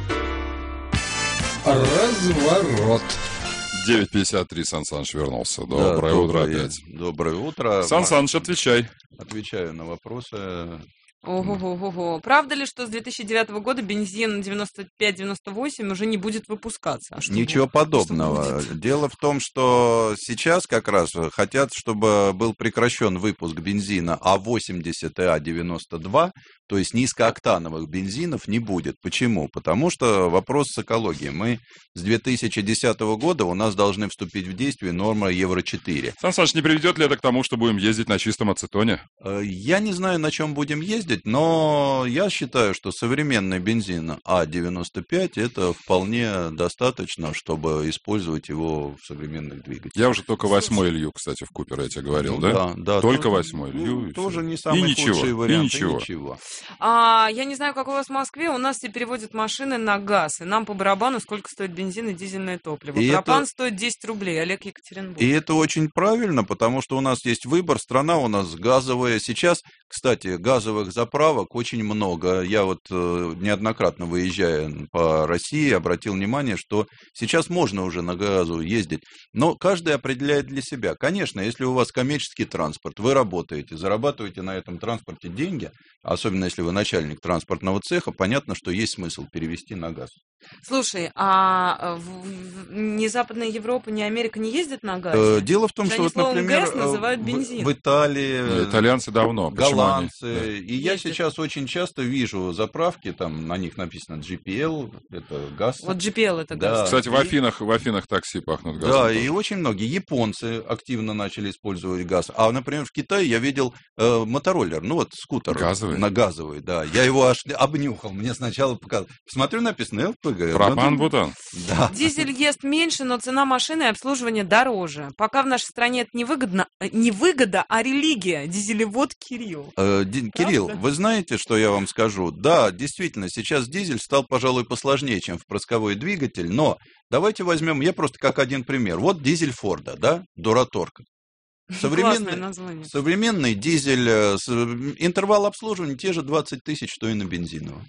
Разворот. девять пятьдесят три, Сан Саныч вернулся. Да, Доброе утро доброе, опять. Доброе утро. Сан Саныч, отвечай. Отвечаю на вопросы. Ого-го-го-го. Правда ли, что с две тысячи девятого года бензин девяносто пять девяносто восемь уже не будет выпускаться? А что Ничего будет? подобного. Что Дело в том, что сейчас как раз хотят, чтобы был прекращен выпуск бензина А восемьдесят и А девяносто два, то есть низкооктановых бензинов не будет. Почему? Потому что вопрос с экологией. Мы с две тысячи десятого года у нас должны вступить в действие нормы Евро четыре. Сан Саныч, не приведет ли это к тому, что будем ездить на чистом ацетоне? Я не знаю, на чем будем ездить, но я считаю, что современный бензин А девяносто пять это вполне достаточно, чтобы использовать его в современных двигателях. Я уже только восьмой лью, кстати, в Купера, я тебе говорил, Ну да? да, да, Только тоже- восьмой лью. ну, и тоже всё. не самый и ничего, худший вариант, и и ничего. ничего. А, я не знаю, как у вас в Москве, у нас все переводят машины на газ, и нам по барабану, сколько стоит бензин и дизельное топливо. И Пропан это- стоит десять рублей, Олег Екатеринбург. И это очень правильно, потому что у нас есть выбор, страна у нас газовая. Сейчас, кстати, газовых заправок очень много. Я вот э, неоднократно выезжая по России, обратил внимание, что сейчас можно уже на газу ездить, но каждый определяет для себя. Конечно, если у вас коммерческий транспорт, вы работаете, зарабатываете на этом транспорте деньги, особенно если вы начальник транспортного цеха, понятно, что есть смысл перевести на газ. Слушай, а в, в- ни Западная Европа, ни Америка не ездят на газе? Э, Дело в том, Потому что, вот, словом например, ГЭС называют в- бензин. в Италии, Ну, итальянцы давно. Почему они? голландцы, Да. и я сейчас очень часто вижу заправки, там на них написано джи пи эл, это газ. Вот джи пи эл это Да. газ. Кстати, в И- Афинах, в Афинах такси пахнут газом. Да, тоже. и очень многие японцы активно начали использовать газ. А, например, в Китае я видел э, мотороллер, ну вот скутер. Газовый? На газовый, да. Я его аж обнюхал, мне сначала показал. Смотрю, написано эл пи гэ. Пропан, Ну, бутан. Да. Дизель ест меньше, но цена машины и обслуживания дороже. Пока в нашей стране это невыгодно, э, не выгода, а религия. Дизелевод Кирилл. Э, Ди- Кирилл, вы знаете, что я вам скажу? Да, действительно, сейчас дизель стал, пожалуй, посложнее, чем впрысковой двигатель, но давайте возьмем, я просто как один пример. Вот дизель Форда, да, Дураторг. Классное Современный, название. современный дизель, э, с- интервал обслуживания те же двадцать тысяч, что и на бензиновом.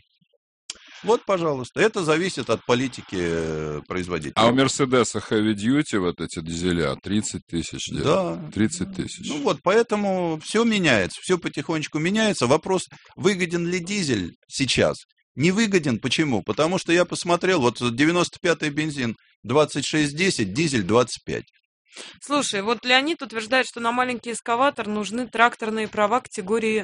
Вот, пожалуйста, это зависит от политики э, производителя. А у Мерседеса Heavy Duty вот эти дизеля тридцать тысяч. Да. тридцать тысяч. Ну вот, поэтому все меняется, все потихонечку меняется. Вопрос, выгоден ли дизель сейчас? Не выгоден. Почему? Потому что я посмотрел, вот девяносто пятый бензин двадцать шесть десять, дизель двадцать пять. Слушай, вот Леонид утверждает, что на маленький эскаватор нужны тракторные права категории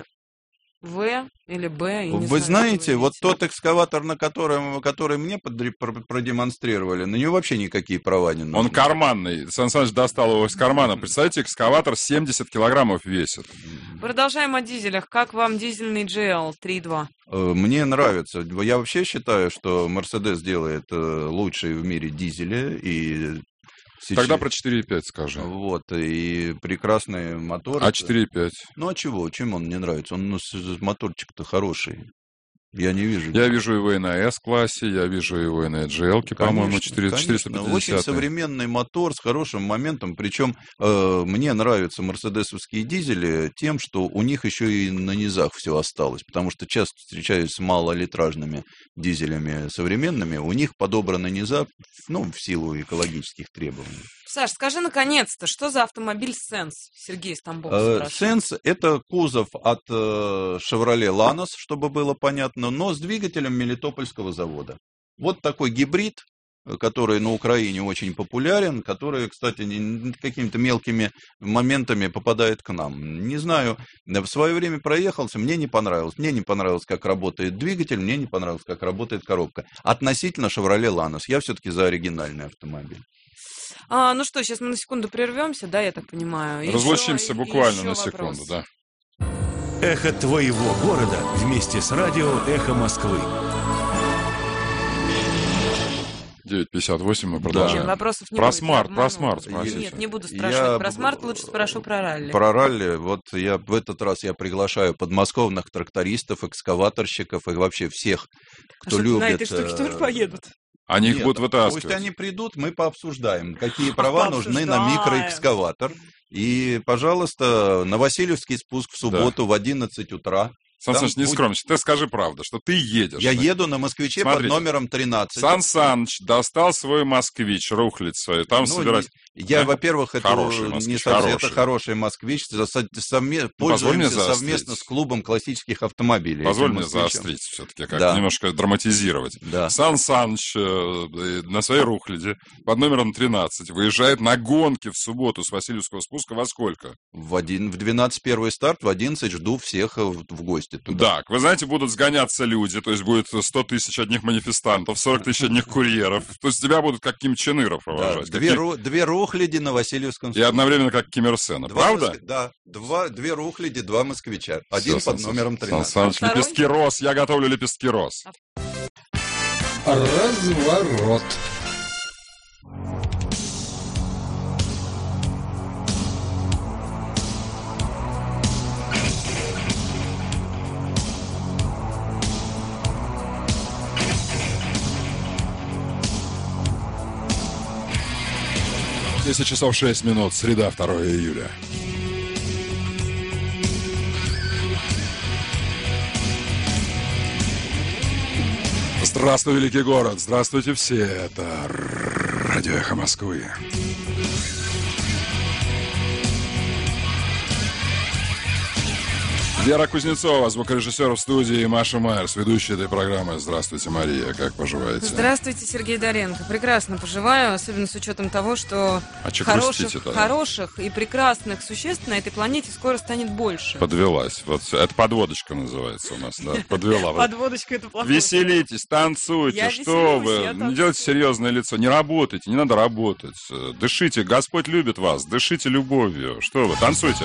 В или Б. я не Вы знаю, знаете, что вы вот видите. тот экскаватор, на котором, который мне подре- про- продемонстрировали, на него вообще никакие права не нужны. Он карманный. Сан Саныч достал его из кармана. Представьте, экскаватор семьдесят килограммов весит. Продолжаем о дизелях. Как вам дизельный джи эл три два? Э, Мне нравится. Я вообще считаю, что Mercedes делает э, лучшие в мире дизели, и Сейчас. Тогда про четыре и пять скажи. Вот, и прекрасные моторы. А четыре и пять? Ну, а чего? Чем он мне нравится? Он, ну, моторчик-то хороший. Я не вижу. Я вижу его и на S-классе, я вижу его и на джи эл-ке, по-моему, четыреста пятьдесят. Очень современный мотор с хорошим моментом. Причем э, мне нравятся мерседесовские дизели тем, что у них еще и на низах все осталось. Потому что часто встречаюсь с малолитражными дизелями современными. У них подобраны низа, ну, в силу экологических требований. Саш, скажи наконец-то, что за автомобиль Сенс? Сергей из Тамбова спрашивает. Сенс – это кузов от Chevrolet Lanos, чтобы было понятно, но с двигателем Мелитопольского завода. Вот такой гибрид, который на Украине очень популярен, который, кстати, какими-то мелкими моментами попадает к нам. Не знаю, в свое время проехался, мне не понравилось. Мне не понравилось, как работает двигатель, мне не понравилось, как работает коробка. Относительно Chevrolet Lanos. Я все-таки за оригинальный автомобиль. А, ну что, сейчас мы на секунду прервемся, да, я так понимаю? Разлучимся еще, буквально на вопрос. секунду, да. Эхо твоего города вместе с радио «Эхо Москвы». девять пятьдесят восемь мы продолжаем. Нет, вопросов не про будет, смарт, я про смарт спросите. Нет, не буду спрашивать Я... про смарт, лучше спрошу про ралли. Про ралли, вот я в этот раз я приглашаю подмосковных трактористов, экскаваторщиков и вообще всех, кто а любит... на этой штуке тоже поедут? Они Нет, их будут вытаскивать. Пусть они придут, мы пообсуждаем, какие права нужны на микроэкскаватор. И, пожалуйста, на Васильевский спуск в субботу да. в одиннадцать утра. Сан Саныч, не будет... скромничай, ты скажи правду, что ты едешь. Я еду на «Москвиче» Смотрите, под номером тринадцать. Сан Саныч достал свой «Москвич», рухлядь свою, там ну, собирать... Я, а? во-первых, это хороший не совсем, это хороший «Москвич», совме... пользуемся совместно с клубом классических автомобилей. Позволь мне заострить все-таки, как да. немножко драматизировать. Да. Сан Саныч э, на своей рухляде под номером тринадцать выезжает на гонки в субботу с Васильевского спуска во сколько? В, один, в двенадцать первый старт, в одиннадцать жду всех в, в гости Да, туда. вы знаете, будут сгоняться люди, то есть будет сто тысяч одних манифестантов, сорок тысяч одних курьеров, то есть тебя будут как Ким Чен Ира провожать. Да, две, ру, две рухляди на Васильевском спуске. И одновременно как Ким Ир Сена, правда? Моск... Да, два, две рухляди, два москвича. Один Все, под Сан, номером тринадцать. Сан Саныч, лепестки роз, я готовлю лепестки роз. Разворот. десять часов шесть минут, среда, второго июля. Здравствуй, великий город! Здравствуйте все! Это радио «Эхо Москвы». Вера Кузнецова, звукорежиссер в студии, и Маша Майерс, ведущая этой программы. Здравствуйте, Мария, как поживаете? Здравствуйте, Сергей Доренко. Прекрасно поживаю, особенно с учетом того, что а хороших, хороших и прекрасных существ на этой планете скоро станет больше. Подвелась. Вот это подводочка называется у нас, да? Подвела. Подводочка — это плохо. Веселитесь, танцуйте, что вы. Не делайте серьезное лицо, не работайте, не надо работать. Дышите, Господь любит вас, дышите любовью. Что вы, танцуйте.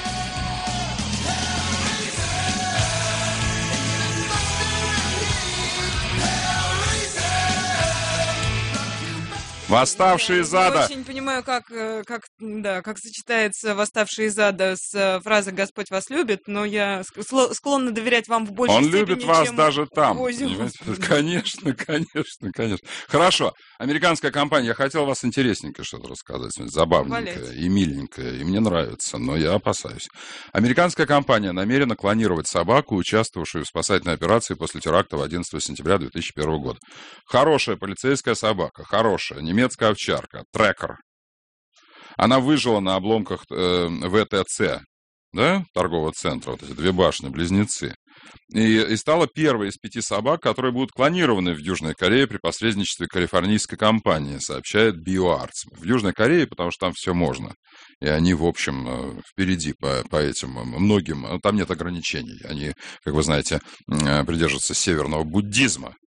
Восставшие из ада. Я очень не понимаю, как, как, да, как сочетается «восставшие из ада» с фразой «Господь вас любит», но я склонна доверять вам в большей Он степени, любит вас чем даже там. Озиму. Конечно, конечно, конечно. Хорошо. Американская компания. Я хотел вас интересненькое что-то рассказать. Забавненькое Валяйте. И миленькое. И мне нравится, но я опасаюсь. Американская компания намерена клонировать собаку, участвовавшую в спасательной операции после теракта в одиннадцатого сентября две тысячи первого года. Хорошая полицейская собака. Хорошая. Немецкая овчарка. Трекер. Она выжила на обломках э, вэ тэ цэ, да, торгового центра, вот эти две башни-близнецы. И, и стала первой из пяти собак, которые будут клонированы в Южной Корее при посредничестве калифорнийской компании, сообщает BioArts. В Южной Корее, потому что там все можно. И они, в общем, впереди по, по этим многим... Там нет ограничений. Они, как вы знаете, придерживаются северного буддизма.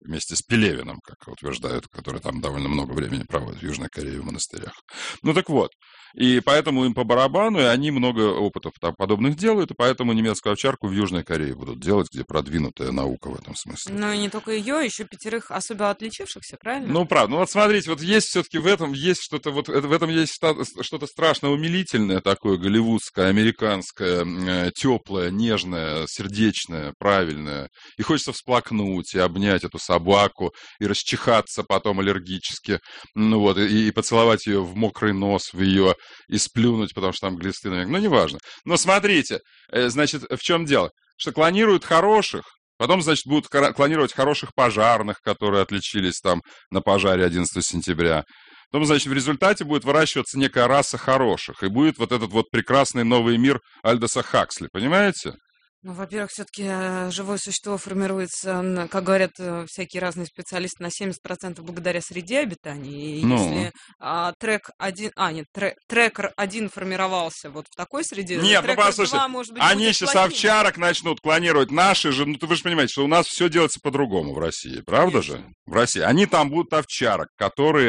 вместе с Пелевиным, как утверждают, который там довольно много времени проводит в Южной Корее в монастырях. Ну так вот, и поэтому им по барабану, и они много опытов там подобных делают, и поэтому немецкую овчарку в Южной Корее будут делать, где продвинутая наука в этом смысле. Ну и не только ее, еще пятерых особо отличившихся, правильно? Ну, правда. Ну, вот смотрите, вот есть все-таки в этом есть что-то, вот в этом есть что-то страшно умилительное такое, голливудское, американское, теплое, нежное, сердечное, правильное. И хочется всплакнуть и обнять эту собаку, и расчихаться потом аллергически, ну вот, и, и поцеловать ее в мокрый нос, в ее, и сплюнуть, потому что там глисты, ну, неважно. Но смотрите, значит, в чем дело? Что клонируют хороших, потом, значит, будут клонировать хороших пожарных, которые отличились там на пожаре одиннадцатого сентября. Потом, значит, в результате будет выращиваться некая раса хороших, и будет вот этот вот прекрасный новый мир Альдоса Хаксли, понимаете? Ну, во-первых, все-таки живое существо формируется, как говорят всякие разные специалисты, на семьдесят процентов благодаря среде обитания. И ну. если а, трек один, а, нет, трек, трекер один формировался вот в такой среде, нет, ну, послушайте, два, может быть, они сейчас плохим. Овчарок начнут клонировать, наши же, ну, вы же понимаете, что у нас все делается по-другому в России, правда Конечно. же? В России. Они там будут овчарок, которые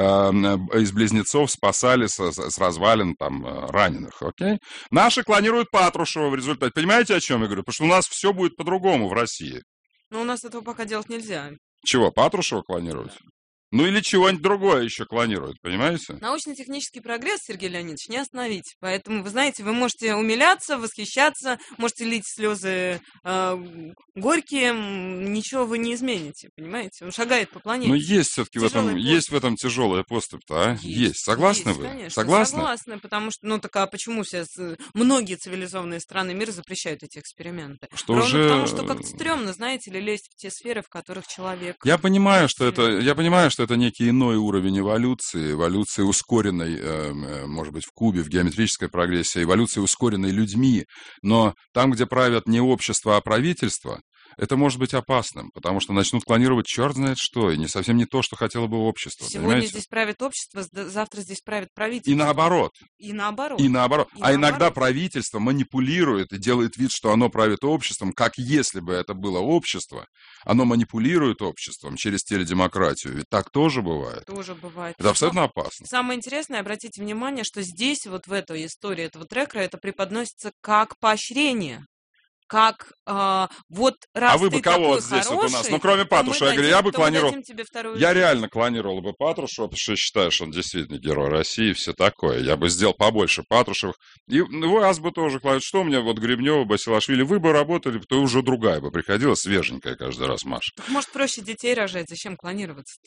из близнецов спасали с, с развалин там раненых, окей? Наши клонируют Патрушева в результате. Понимаете, о чем я говорю? Потому что у нас все будет по-другому в России. Но у нас этого пока делать нельзя. Чего, Патрушева клонировать? Ну или чего-нибудь другое еще клонируют, понимаете? Научно-технический прогресс, Сергей Леонидович, не остановить. Поэтому, вы знаете, вы можете умиляться, восхищаться, можете лить слезы э, горькие, ничего вы не измените, понимаете? Он шагает по планете. Но есть все-таки в этом, есть в этом тяжелая поступь-то, а? Есть. есть. Согласны есть, вы? Конечно, Согласны? Согласны, потому что, ну так а почему сейчас многие цивилизованные страны мира запрещают эти эксперименты? Что Ровно уже... потому что как-то стрёмно, знаете ли, лезть в те сферы, в которых человек... Я понимаю, что это, я понимаю, что это некий иной уровень эволюции, эволюции ускоренной, э, может быть, в Кубе, в геометрической прогрессии, эволюции ускоренной людьми, но там, где правят не общество, а правительство, это может быть опасным, потому что начнут клонировать черт знает что, и не совсем не то, что хотело бы общество. Сегодня понимаете? Здесь правит общество, завтра здесь правит правительство. И наоборот. И наоборот. И наоборот. И а наоборот. Иногда правительство манипулирует и делает вид, что оно правит обществом, как если бы это было общество. Оно манипулирует обществом через теледемократию. Ведь так тоже бывает. Тоже бывает. Это абсолютно Но опасно. Самое интересное, обратите внимание, что здесь, вот в этой истории этого трекера, это преподносится как поощрение. Как э, вот раз А вы ты бы кого вот такой здесь хороший, вот у нас? Ну, кроме Патрушева, я говорю, я бы клонировал... Я жизнь. реально клонировал бы Патрушева, потому что я считаю, что он действительно герой России и все такое. Я бы сделал побольше Патрушевых. И вас бы тоже клонировал. Что у меня вот Гребнева, Басилашвили, вы бы работали, то уже другая бы приходила, свеженькая каждый раз, Маша. Так, может, проще детей рожать? Зачем клонироваться-то?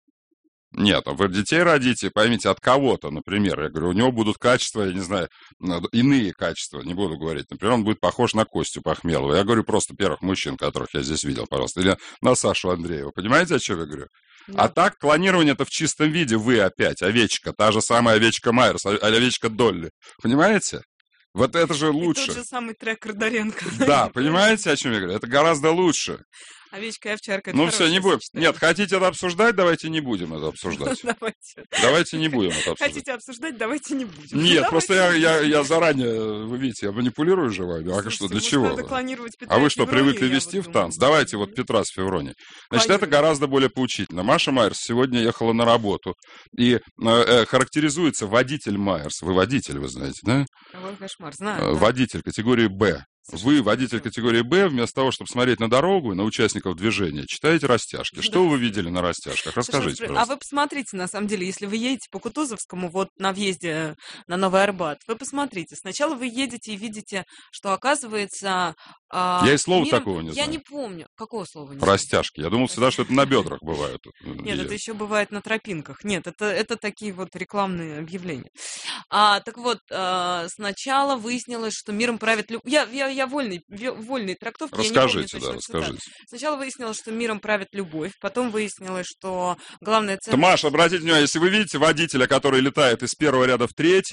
Нет, вы детей родите, поймите, от кого-то, например. Я говорю, у него будут качества, я не знаю, иные качества, не буду говорить. Например, он будет похож на Костю Пахмелова. Я говорю просто первых мужчин, которых я здесь видел, пожалуйста. Или на Сашу Андреева. Понимаете, о чем я говорю? Да. А так, клонирование это в чистом виде. Вы опять, овечка, та же самая овечка Майерс, овечка Долли. Понимаете? Вот это же лучше. И тот же самый трек Родоренко. Да, понимаете, о чем я говорю? Это гораздо лучше. Овечка и овчарка. Ну все, не будем. Нет, хотите это обсуждать, давайте не будем это обсуждать. Давайте. Давайте не будем это обсуждать. Хотите обсуждать, давайте не будем. Нет, просто я, я, я заранее, вы видите, я манипулирую же вами. А что, для чего? А вы что, привыкли вести в танц? Давайте вот Петра с Феврони. Значит, это гораздо более поучительно. Маша Майерс сегодня ехала на работу. И э, характеризуется водитель Майерс. Вы водитель, вы знаете, да? Какой кошмар, знаю. Водитель категории Б. Вы, водитель категории Б, вместо того, чтобы смотреть на дорогу, на участников движения, читаете растяжки. Что вы видели на растяжках? Расскажите, Слушай, пожалуйста. А вы посмотрите, на самом деле, если вы едете по Кутузовскому, вот на въезде на Новый Арбат, вы посмотрите. Сначала вы едете и видите, что, оказывается... А, я и слова миром... такого не я знаю. Я не помню. Какого слова не Растяжки. Я думал всегда, что это на бедрах бывает. Нет, это еще бывает на тропинках. Нет, это, это такие вот рекламные объявления. А, так вот, а, сначала выяснилось, что миром правит... Люб... Я, я, я вольный, вольные трактовки. Расскажите, я не помню, да, расскажите. Цитат. Сначала выяснилось, что миром правит любовь, потом выяснилось, что главная цель... Маша, обратите внимание, если вы видите водителя, который летает из первого ряда в третий,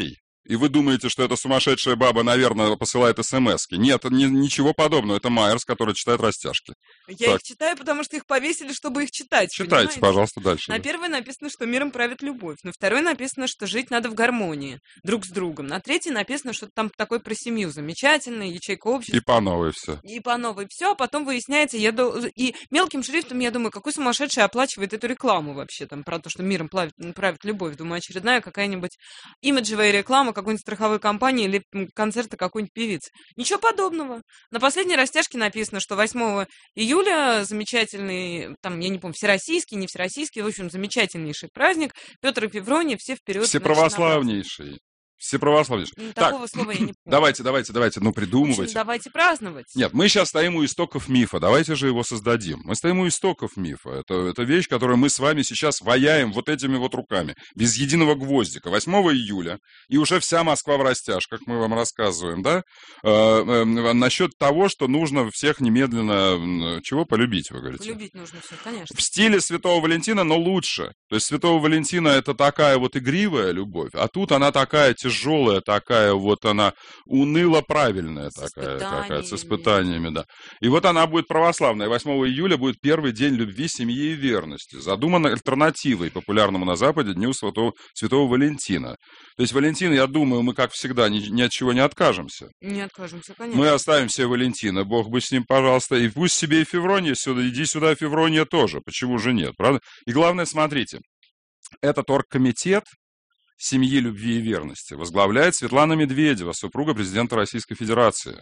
и вы думаете, что эта сумасшедшая баба, наверное, посылает смс-ки. Нет, ни, ничего подобного. Это Майерс, который читает растяжки. Я так. их читаю, потому что их повесили, чтобы их читать. Читайте, понимаете? пожалуйста, дальше. На первой написано, что миром правит любовь. На второй написано, что жить надо в гармонии друг с другом. На третьей написано, что там такое про семью замечательное, ячейка общества. И по новой все. И по новой все, а потом выясняется, я до... и мелким шрифтом я думаю, какой сумасшедший оплачивает эту рекламу вообще, там, про то, что миром правит, правит любовь. Думаю, очередная какая-нибудь имиджевая реклама какой-нибудь страховой компании или концерта какой-нибудь певицы. Ничего подобного. На последней растяжке написано, что восьмого июля замечательный, там, я не помню, всероссийский, не всероссийский, в общем, замечательнейший праздник. Петр и Феврония все вперед. Всеправославнейший. Всеправославнейший. Такого так, слова я не помню. Давайте, давайте, давайте, ну, придумывайте. В общем, давайте праздновать. Нет, мы сейчас стоим у истоков мифа, давайте же его создадим. Мы стоим у истоков мифа. Это, это вещь, которую мы с вами сейчас ваяем вот этими вот руками, без единого гвоздика. восьмого июля, и уже вся Москва в растяжках, мы вам рассказываем, да, э, э, насчет того, что нужно всех немедленно, чего, полюбить, вы говорите? Полюбить нужно все, конечно. В стиле Святого Валентина, но лучше. То есть Святого Валентина это такая вот игривая любовь, а тут она такая тяжелая, такая вот она уныло-правильная такая, такая, с испытаниями, да. И вот она будет православная. восьмого июля будет первый день любви, семьи и верности. Задумана альтернативой популярному на Западе Дню Святого, Святого Валентина. То есть Валентин, я думаю, мы, как всегда, ни, ни от чего не откажемся. Не откажемся, конечно. Мы оставим себе Валентина, Бог бы с ним, пожалуйста, и пусть себе и Феврония сюда, иди сюда, Феврония тоже, почему же нет, правда? И главное, смотрите, этот оргкомитет семьи, любви и верности возглавляет Светлана Медведева, супруга президента Российской Федерации.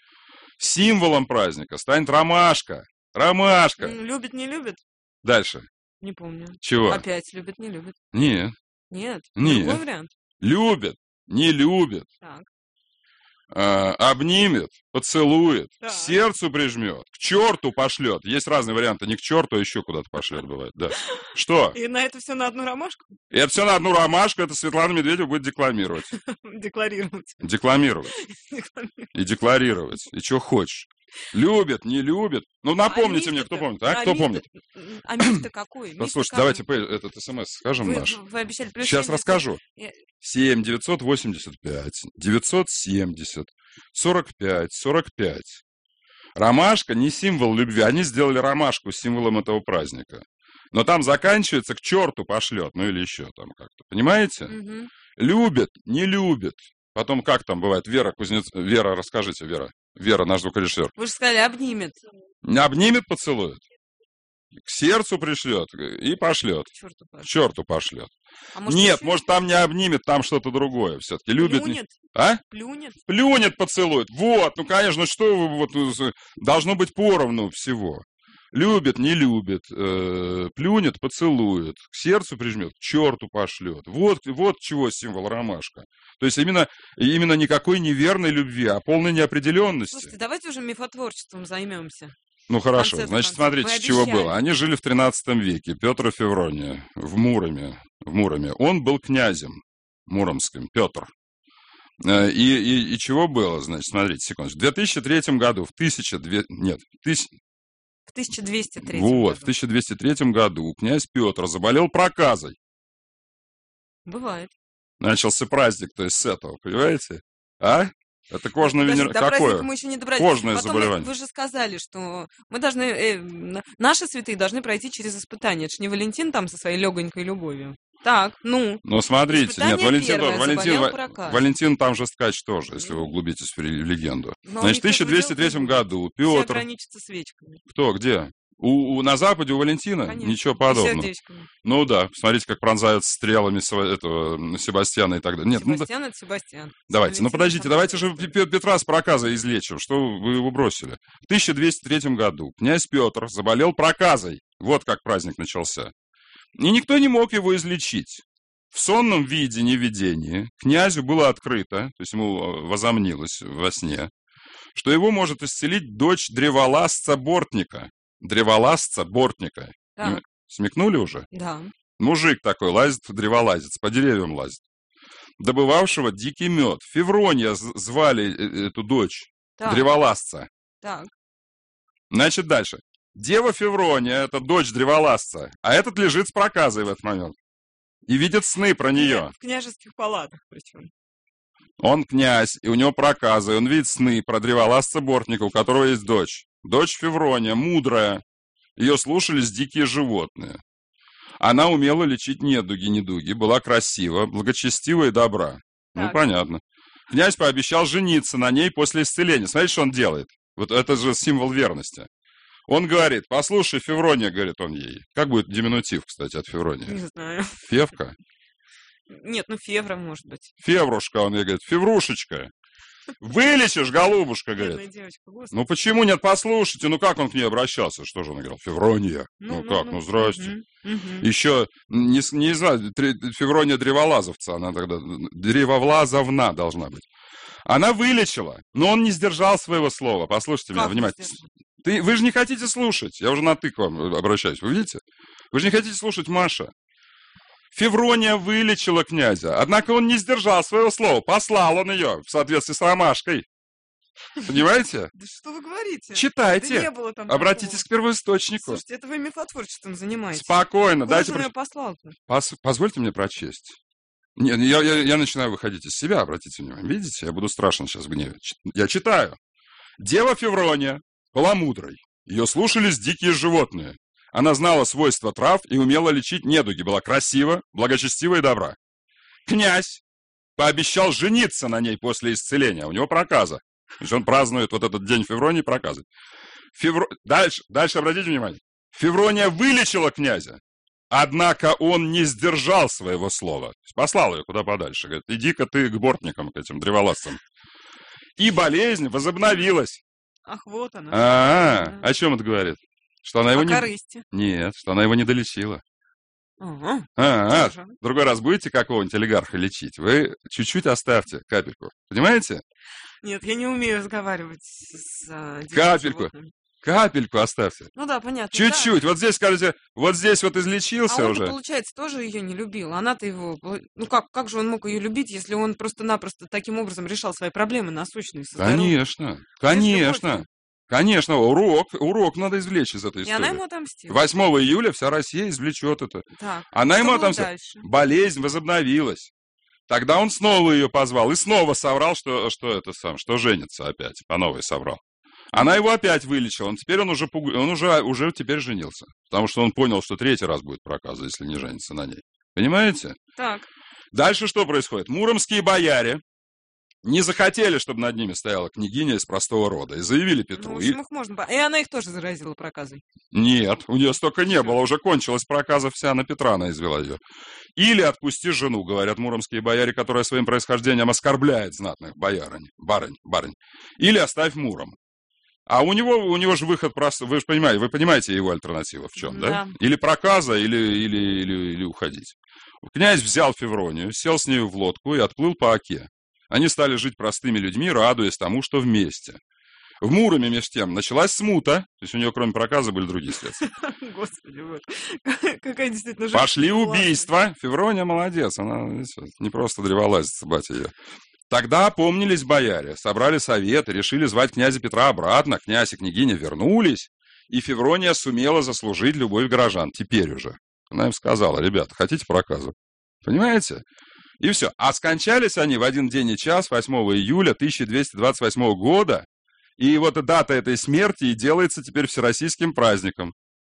Символом праздника станет ромашка. Ромашка. Любит, не любит? Дальше. Не помню. Чего? Опять любит, не любит? Нет. Нет? Нет. Другой вариант? Любит, не любит. Так. А, обнимет, поцелует, так. К сердцу прижмет, к черту пошлет. Есть разные варианты, не к черту, а еще куда-то пошлет бывает. Да. Что? И на это все на одну ромашку? И это все на одну ромашку, это Светлана Медведева будет декламировать. Декларировать. Декламировать. И декларировать. И что хочешь. Любит, не любит. Ну, напомните мне, кто помнит. А, кто помнит? А миф-то какой? Послушайте, давайте этот смс скажем наш. Вы обещали. Сейчас расскажу. семь девятьсот восемьдесят пять девятьсот семьдесят сорок пять сорок пять. Ромашка не символ любви. Они сделали ромашку символом этого праздника. Но там заканчивается к черту пошлет. Ну или еще там как-то. Понимаете? Угу. Любит, не любит. Потом как там бывает? Вера Кузнец... Вера, расскажите, Вера. Вера, наш звукорежиссер. Вы же сказали, обнимет. Обнимет, поцелует. К сердцу пришлет и пошлет. К черту пошлет. К черту пошлет. А может, Нет, еще... может, там не обнимет, там что-то другое все-таки. Любит. Плюнет. А? Плюнет. Плюнет, поцелует. Вот, ну, конечно, ну что вы, вот, должно быть поровну всего. Любит, не любит, э, плюнет, поцелует, к сердцу прижмет, к черту пошлет. Вот, вот чего символ ромашка. То есть именно, именно никакой неверной любви, а полной неопределенности. Слушайте, давайте уже мифотворчеством займемся. Ну хорошо, значит, смотрите, с чего было. Они жили в тринадцатом веке, Петр и Феврония, в Муроме. В Муроме. Он был князем муромским, Петр. И, и, и чего было, значит, смотрите, секундочку. В две тысячи третьем году, в тысяча двести... Нет, в тысяч... В тысяча двести третьем Вот, году. в тысяча двести третьем году князь Петр заболел проказой. Бывает. Начался праздник, то есть с этого, понимаете? А? Это кожно-венерическое. До Какое? мы еще не добрались. Кожное Потом заболевание. Вы же сказали, что мы должны, э, наши святые должны пройти через испытания. Это же не Валентин там со своей легонькой любовью. Так, ну. Ну, смотрите, испытание нет, Валентин, первое, Валентин, Валентин, Валентин там же скач тоже, если вы углубитесь в легенду. Но значит, в тысяча двести третьем году Петр... Все ограничатся свечками. Кто, где? У, у, на Западе у Валентина? Конечно. Ничего подобного. Сердечками. Ну да, смотрите, как пронзают стрелами этого Себастьяна и так далее. Нет, Себастьян ну, это Себастьян. Давайте, ну подождите, давайте же Себастьян. Петра с проказой излечим. Что вы его бросили? В тысяча двести третьем году князь Петр заболел проказой. Вот как праздник начался. И никто не мог его излечить. В сонном виде, невидении, князю было открыто, то есть ему возомнилось во сне, что его может исцелить дочь древолазца Бортника. Древолазца Бортника. Да. Смекнули уже? Да. Мужик такой лазит, древолазец, по деревьям лазит. Добывавшего дикий мед. Феврония звали эту дочь, так. древолазца. Так. Значит, дальше. Дева Феврония, это дочь древолазца, а этот лежит с проказой в этот момент. И видит сны про нее. В княжеских палатах причем. Он князь, и у него проказы, и он видит сны про древолазца Бортника, у которого есть дочь. Дочь Феврония, мудрая. Ее слушались дикие животные. Она умела лечить недуги, недуги, была красива, благочестива и добра. Так. Ну, понятно. Князь пообещал жениться на ней после исцеления. Смотрите, что он делает. Вот это же символ верности. Он говорит, послушай, Феврония, говорит он ей. Как будет диминутив, кстати, от Феврония? Не знаю. Февка? Нет, ну Февра, может быть. Феврушка, он ей говорит, Феврушечка. Вылечишь, голубушка, говорит. Девочка, ну почему нет, послушайте, ну как он к ней обращался? Что же он говорил? Феврония. Ну, ну как, ну, ну здрасте. Угу, угу. Еще, не, не знаю, Феврония древолазовца, она тогда, древолазовна должна быть. Она вылечила, но он не сдержал своего слова. Послушайте как меня внимательно. Ты, вы же не хотите слушать. Я уже на ты к вам обращаюсь, вы видите? Вы же не хотите слушать, Маша. Феврония вылечила князя, однако он не сдержал своего слова. Послал он ее в соответствии с ромашкой. Понимаете? Да что вы говорите? Читайте. Да не было там Обратитесь такого. К первоисточнику. Слушайте, это вы мифотворчеством занимаетесь. Спокойно. Куда дайте же про... он ее послал-то? Пос... Позвольте мне прочесть. Нет, я, я, я начинаю выходить из себя, обратите внимание. Видите, я буду страшен сейчас в гневе. Я читаю. Дева Феврония была мудрой. Ее слушались дикие животные. Она знала свойства трав и умела лечить недуги, была красива, благочестива и добра. Князь пообещал жениться на ней после исцеления, у него проказа. То есть он празднует вот этот день Февронии проказы. Февро... Дальше, дальше обратите внимание. Феврония вылечила князя, однако он не сдержал своего слова. Послал ее куда подальше. Говорит, иди-ка ты к бортникам, к этим древолазцам. И болезнь возобновилась. Ах, вот она. А-а-а. О чем это говорит? Что она его О не... корысти. Нет, что она его не долечила. Ага. А, а, другой раз будете какого-нибудь олигарха лечить, вы чуть-чуть оставьте капельку. Понимаете? Нет, я не умею разговаривать с а, капельку. Животными. Капельку оставьте. Ну да, понятно. Чуть-чуть. Да. Вот здесь, скажите, вот здесь вот излечился а он, уже. получается, тоже ее не любил. Она-то его... Ну как, как же он мог ее любить, если он просто-напросто таким образом решал свои проблемы насущные? Конечно, конечно. Конечно, урок, урок надо извлечь из этой истории. И она ему отомстила. восьмого июля вся Россия извлечет это. Так, она ему отомстила. Дальше? Болезнь возобновилась. Тогда он снова ее позвал и снова соврал, что, что это сам, что женится опять. По новой соврал. Она его опять вылечила. Он теперь он уже, он уже, уже теперь женился. Потому что он понял, что третий раз будет проказа, если не женится на ней. Понимаете? Так. Дальше что происходит? Муромские бояре не захотели, чтобы над ними стояла княгиня из простого рода. И заявили Петру. Ну, в общем, их можно... И она их тоже заразила проказой. Нет, у нее столько не было. Уже кончилась проказа вся, на Петра она извела ее. Или отпусти жену, говорят муромские бояре, которая своим происхождением оскорбляет знатных боярынь, барынь, барынь. Или оставь Муром. А у него, у него же выход просто... Вы же понимаете, вы понимаете его альтернатива в чем, да? да? Или проказа, или, или, или, или уходить. Князь взял Февронию, сел с нею в лодку и отплыл по Оке. Они стали жить простыми людьми, радуясь тому, что вместе. В Муроме, между тем, началась смута. То есть у нее, кроме проказа, были другие средства. Господи, вот. Какая действительно... Пошли убийства. Феврония молодец. Она не просто древолазица, батя ее. Тогда опомнились бояре, собрали совет и решили звать князя Петра обратно. Князь и княгиня вернулись, и Феврония сумела заслужить любовь горожан. Теперь уже. Она им сказала, ребята, хотите проказу? Понимаете? И все. А скончались они в один день и час, восьмого июля тысяча двести двадцать восьмого года. И вот дата этой смерти и делается теперь всероссийским праздником.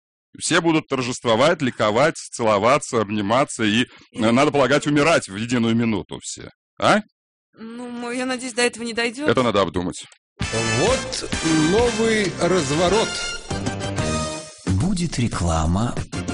Все будут торжествовать, ликовать, целоваться, обниматься и, и, надо полагать, умирать в единую минуту все. А? Ну, я надеюсь, до этого не дойдет. Это надо обдумать. Вот новый разворот. Будет реклама,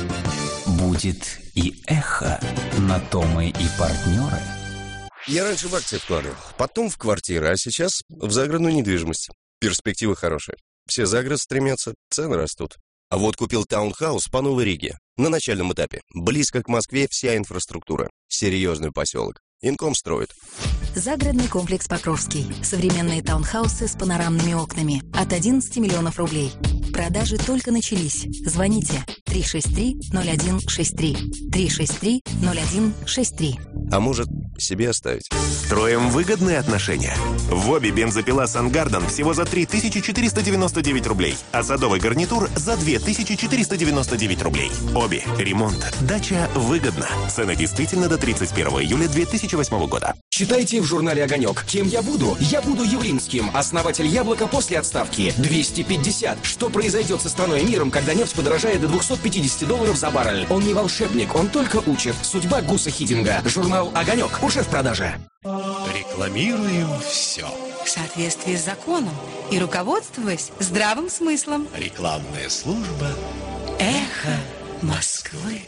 будет и эхо. На то мы и партнеры. Я раньше в акции вкладывал, потом в квартиры, а сейчас в загородную недвижимость. Перспективы хорошие. Все за город стремятся, цены растут. А вот купил таунхаус по Новой Риге. На начальном этапе. Близко к Москве вся инфраструктура. Серьезный поселок. Инком строит. Загородный комплекс Покровский. Современные таунхаусы с панорамными окнами. От одиннадцати миллионов рублей. Продажи только начались. Звоните три шесть три ноль один шесть три. три шесть три ноль один шесть три. А может, себе оставить. Строим выгодные отношения. В Оби бензопила Сан-Гарден всего за три тысячи четыреста девяносто девять рублей, а садовый гарнитур за две тысячи четыреста девяносто девять рублей. Оби. Ремонт. Дача выгодно. Цены действительно до тридцать первого июля две тысячи восьмого года. Читайте в журнале «Огонек». Кем я буду? Я буду Явлинским, основатель «Яблока» после отставки. двести пятьдесят. Что произойдет со страной и миром, когда нефть подорожает до двухсот пятидесяти долларов за баррель? Он не волшебник, он только учит. Судьба Гуса Хидинга. Журнал «Огонек» уже в продаже. Рекламируем все. В соответствии с законом и руководствуясь здравым смыслом. Рекламная служба Эхо Москвы.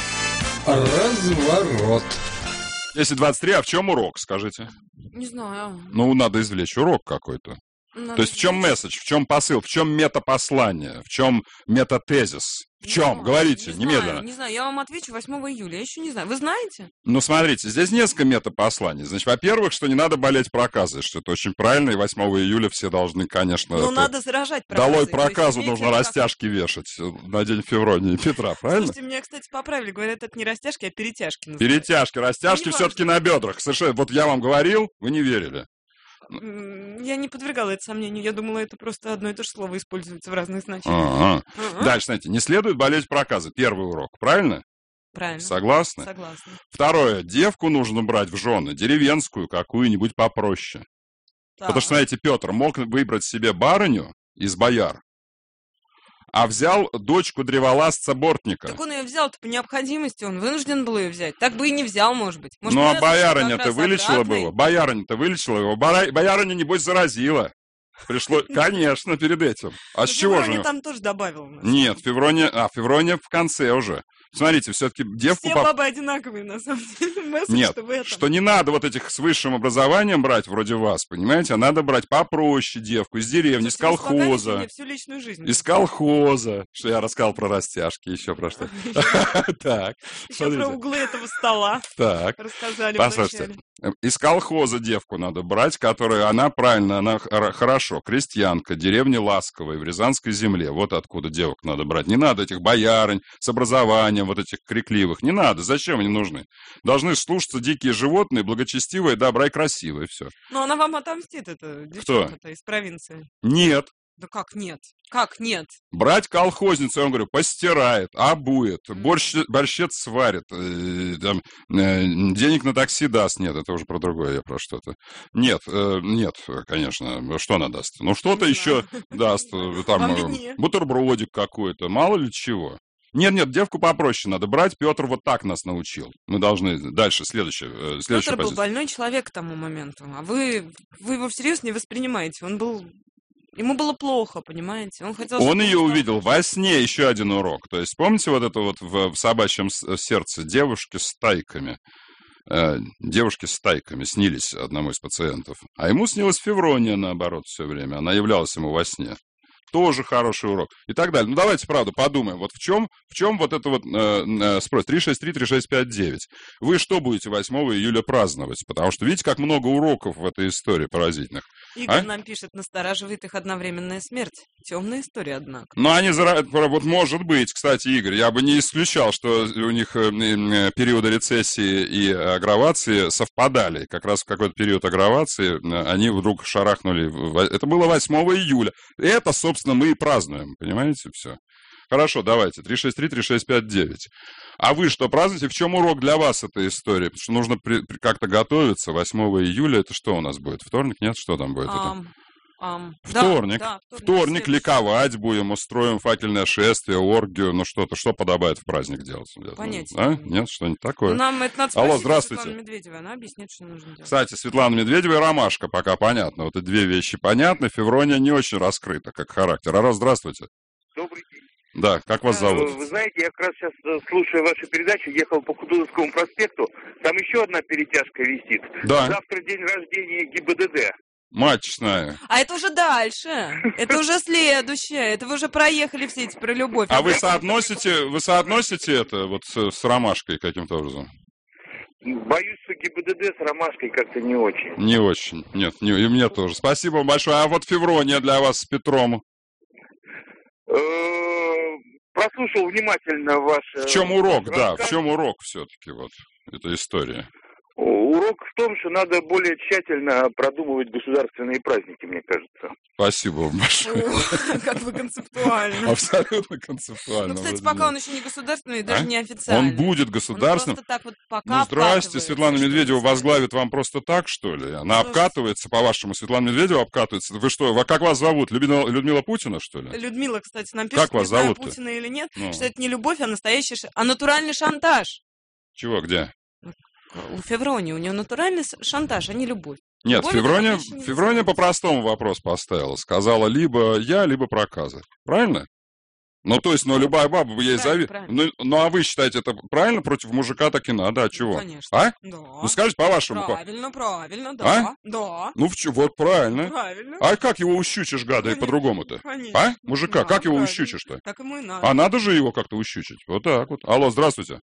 Разворот. десять двадцать три, а в чем урок, скажите? Не знаю. Ну, надо извлечь урок какой-то. Надо То есть в чем месседж, в чем посыл, в чем метапослание, в чем метатезис? В чем? Говорите, не немедленно. Знаю, не знаю, я вам отвечу восьмого июля, я еще не знаю. Вы знаете? Ну, смотрите, здесь несколько метапосланий. Значит, во-первых, что не надо болеть проказой, что это очень правильно, и восьмого июля все должны, конечно... Ну, это... надо заражать проказой. Долой проказу, есть, нужно растяжки как... вешать на день Февронии и Петра, правильно? Слушайте, меня, кстати, поправили, говорят, это не растяжки, а перетяжки называют. Перетяжки, растяжки все-таки на бедрах. Совершенно. Вот я вам говорил, вы не верили. Я не подвергала это сомнению. Я думала, это просто одно и то же слово используется в разных значениях. Ага. Ага. Дальше, знаете, не следует болеть проказой. Первый урок, правильно? Правильно. Согласны? Согласна. Второе. Девку нужно брать в жены. Деревенскую, какую-нибудь попроще. Так. Потому что, знаете, Петр мог выбрать себе барыню из бояр, а взял дочку древолазца-бортника. Так он ее взял-то по необходимости, он вынужден был ее взять. Так бы и не взял, может быть. Может, ну, а боярыня-то вылечила обратный? бы его. Боярыня-то вылечила его. Бара... Боярыня, небось, заразила. Пришло, конечно, перед этим. А с чего же? там тоже добавил. Нет, Феврония, а, Феврония в конце уже. Смотрите, все-таки девку... Все бабы одинаковые, на самом деле. Месседж, Нет, что, в этом. что не надо вот этих с высшим образованием брать, вроде вас, понимаете, а надо брать попроще девку, из деревни, из колхоза. Всю личную жизнь. Из колхоза. Что я рассказал про растяжки, еще про что. Так. Еще про углы этого стола. Так. Рассказали. Послушайте, из колхоза девку надо брать, которая, она правильно, она хорошо, крестьянка, деревня Ласковой в Рязанской земле. Вот откуда девок надо брать. Не надо этих боярынь с образованием, вот этих крикливых. Не надо. Зачем они нужны? Должны слушаться дикие животные, благочестивые, добра и красивые. Все. Ну, она вам отомстит, эта девчонка-то из провинции. Нет. Да как нет? Как нет? Брать колхозницу, я вам говорю, постирает, обует, борщ, борщец сварит, э, там, э, денег на такси даст. Нет, это уже про другое, я про что-то. Нет, э, нет, конечно. Что она даст? Ну, что-то еще даст. Там, э, бутербродик какой-то, мало ли чего. Нет, нет, девку попроще надо брать. Петр вот так нас научил. Мы должны дальше, следующее. следующее Петр был больной человек к тому моменту, а вы, вы его всерьез не воспринимаете. Он был... Ему было плохо, понимаете? Он хотел... Он ее увидел во сне, еще один урок. То есть, помните вот это вот в, в собачьем сердце девушки с тайками? Э, девушки с тайками снились одному из пациентов. А ему снилась Феврония, наоборот, все время. Она являлась ему во сне. Тоже хороший урок. И так далее. Ну, давайте, правда, подумаем. Вот в чем, в чем вот это вот э, э, спрос? три шесть три три шесть пять девять. Вы что будете восьмого июля праздновать? Потому что видите, как много уроков в этой истории поразительных. Игорь а? нам пишет, настораживает их одновременная смерть. Темная история, однако. Ну, они, вот может быть, кстати, Игорь, я бы не исключал, что у них периоды рецессии и агравации совпадали. Как раз в какой-то период агравации они вдруг шарахнули. Это было восьмого июля. Это, собственно, мы и празднуем, понимаете, все. Хорошо, давайте, три шесть три три шесть пять девять. А вы что празднуете? В чем урок для вас этой истории? Потому что нужно при, при, как-то готовиться. восьмого июля это что у нас будет? Вторник? Нет, что там будет? Um, um, вторник. Да, да, вторник, вторник ликовать будем, устроим факельное шествие, оргию, ну что-то. Что подобает в праздник делать? Понятия. А? Нет, что-нибудь такое? Нам это надо Алло, спросить здравствуйте. Светлану Медведеву, она объяснит, что нужно делать. Кстати, Светлана Медведева и Ромашка пока понятно. Вот эти две вещи понятны. Феврония не очень раскрыта, как характер. Алло, здравствуйте. Добрый день. Да, как вас зовут? Вы знаете, я как раз сейчас, слушая вашу передачу, ехал по Кутузовскому проспекту, там еще одна перетяжка висит. Да. Завтра день рождения ГИБДД. Матчная. А это уже дальше. Это уже следующее. Это вы уже проехали все эти про любовь. А вы соотносите, вы соотносите это вот с, с Ромашкой каким-то образом? Боюсь, что ГИБДД с Ромашкой как-то не очень. Не очень. Нет, не, и мне тоже. Спасибо вам большое. А вот Феврония для вас с Петром? Прослушал внимательно ваш... В чем урок, да, в чем урок все-таки вот эта история? Урок в том, что надо более тщательно продумывать государственные праздники, мне кажется. Спасибо вам большое. О, как вы концептуально. Абсолютно концептуально. Ну, кстати, пока он еще не государственный, даже не официальный. Он будет государственным. Он просто так вот пока Ну, здрасте, обкатывается, Светлана что Медведева ли. возглавит вам просто так, что ли? Она Ну, обкатывается, по-вашему, Светлана Медведева обкатывается. Вы что, вы- как вас зовут? Людмила, Людмила Путина, что ли? Людмила, кстати, нам пишет, Как вас не знаю, зовут-то? Путина или нет, Ну. что это не любовь, а настоящий, ш- а натуральный шантаж. Чего, где? У Февронии у нее натуральный с- шантаж, а не любовь. Нет, Любовь это Феврония, отлично не Феврония по-простому вопрос поставила. Сказала, либо я, либо проказы. Правильно? Ну, то есть, ну, любая баба бы ей зави... Ну, ну, а вы считаете, это правильно? Против мужика так и надо, а чего? Конечно. А? Да. Ну, скажите, по-вашему. по- Правильно, правильно, да. А? Да. Ну, в чё- вот правильно. Правильно. А как его ущучишь, гада, и по-другому-то? Конечно. А? Мужика, Да, как его правильно. ущучишь-то? Так ему и надо. А надо же его как-то ущучить. Вот так вот. Алло, здравствуйте.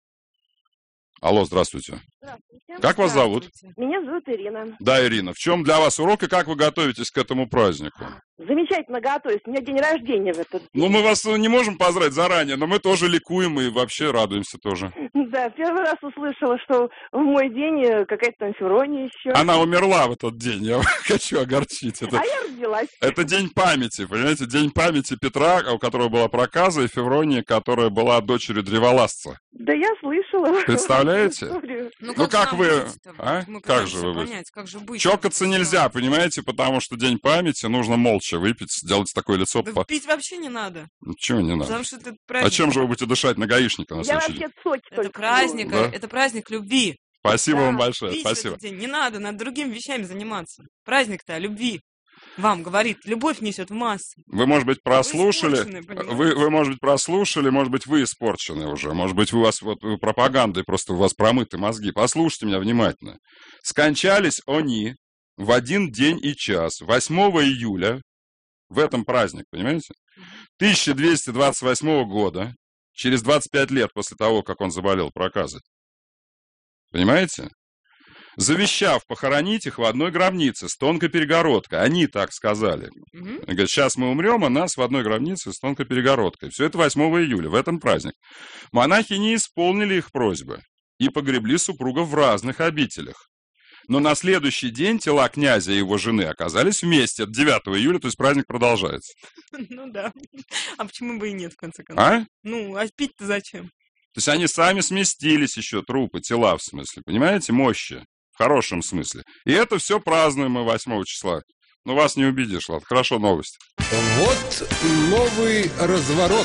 Алло, здравствуйте. Здравствуйте. Как вас зовут? Меня зовут Ирина. Да, Ирина. В чем для вас урок и как вы готовитесь к этому празднику? Замечательно готовюсь. У меня день рождения в этот день. Ну, мы вас не можем поздравить заранее, но мы тоже ликуем и вообще радуемся тоже. Да, первый раз услышала, что в мой день э, какая-то там Феврония еще. Она умерла в этот день, я хочу огорчить. Это, А я родилась. это день памяти, понимаете? День памяти Петра, у которого была проказа, и Февронии, которая была дочерью древолазца. Да я слышала. Представляете? Историю. Ну, как нам вы... быть-то? А? Мы Как пытаемся же вы быть? понять, как же быть. Чокаться нельзя, понимаете? Потому что день памяти нужно молча выпить, сделать такое лицо. Да по- пить вообще не надо. Ну, чего не надо? Потому что это А праздник. чем же вы будете дышать на гаишника на Я следующий день? вообще соки Это только праздник, Да? это праздник любви. Спасибо Да. вам большое, Пить в спасибо. этот день не надо, надо другими вещами заниматься. Праздник-то о любви. Вам говорит, любовь несет в массы. Вы, может быть, прослушали, испорчены, понимаете? вы, вы, может быть, прослушали, может быть, вы испорчены уже, может быть, у вас вот вы пропагандой просто у вас промыты мозги. Послушайте меня внимательно. Скончались они в один день и час, восьмого июля, в этом праздник, понимаете? тысяча двести двадцать восьмого года, через двадцать пять лет после того, как он заболел проказой. Понимаете? Завещав похоронить их в одной гробнице с тонкой перегородкой. Они так сказали. Они говорят, сейчас мы умрем, а нас в одной гробнице с тонкой перегородкой. Все это восьмого июля, в этом праздник. Монахи не исполнили их просьбы и погребли супругов в разных обителях. Но на следующий день тела князя и его жены оказались вместе. Это девятого июля, то есть праздник продолжается. Ну да. А почему бы и нет, в конце концов? А? Ну, а пить-то зачем? То есть они сами сместились еще, трупы, тела в смысле. Понимаете? Мощи. В хорошем смысле. И это все празднуем мы восьмого числа. Ну, вас не убедишь, ладно. Хорошо, новость. Вот новый разворот.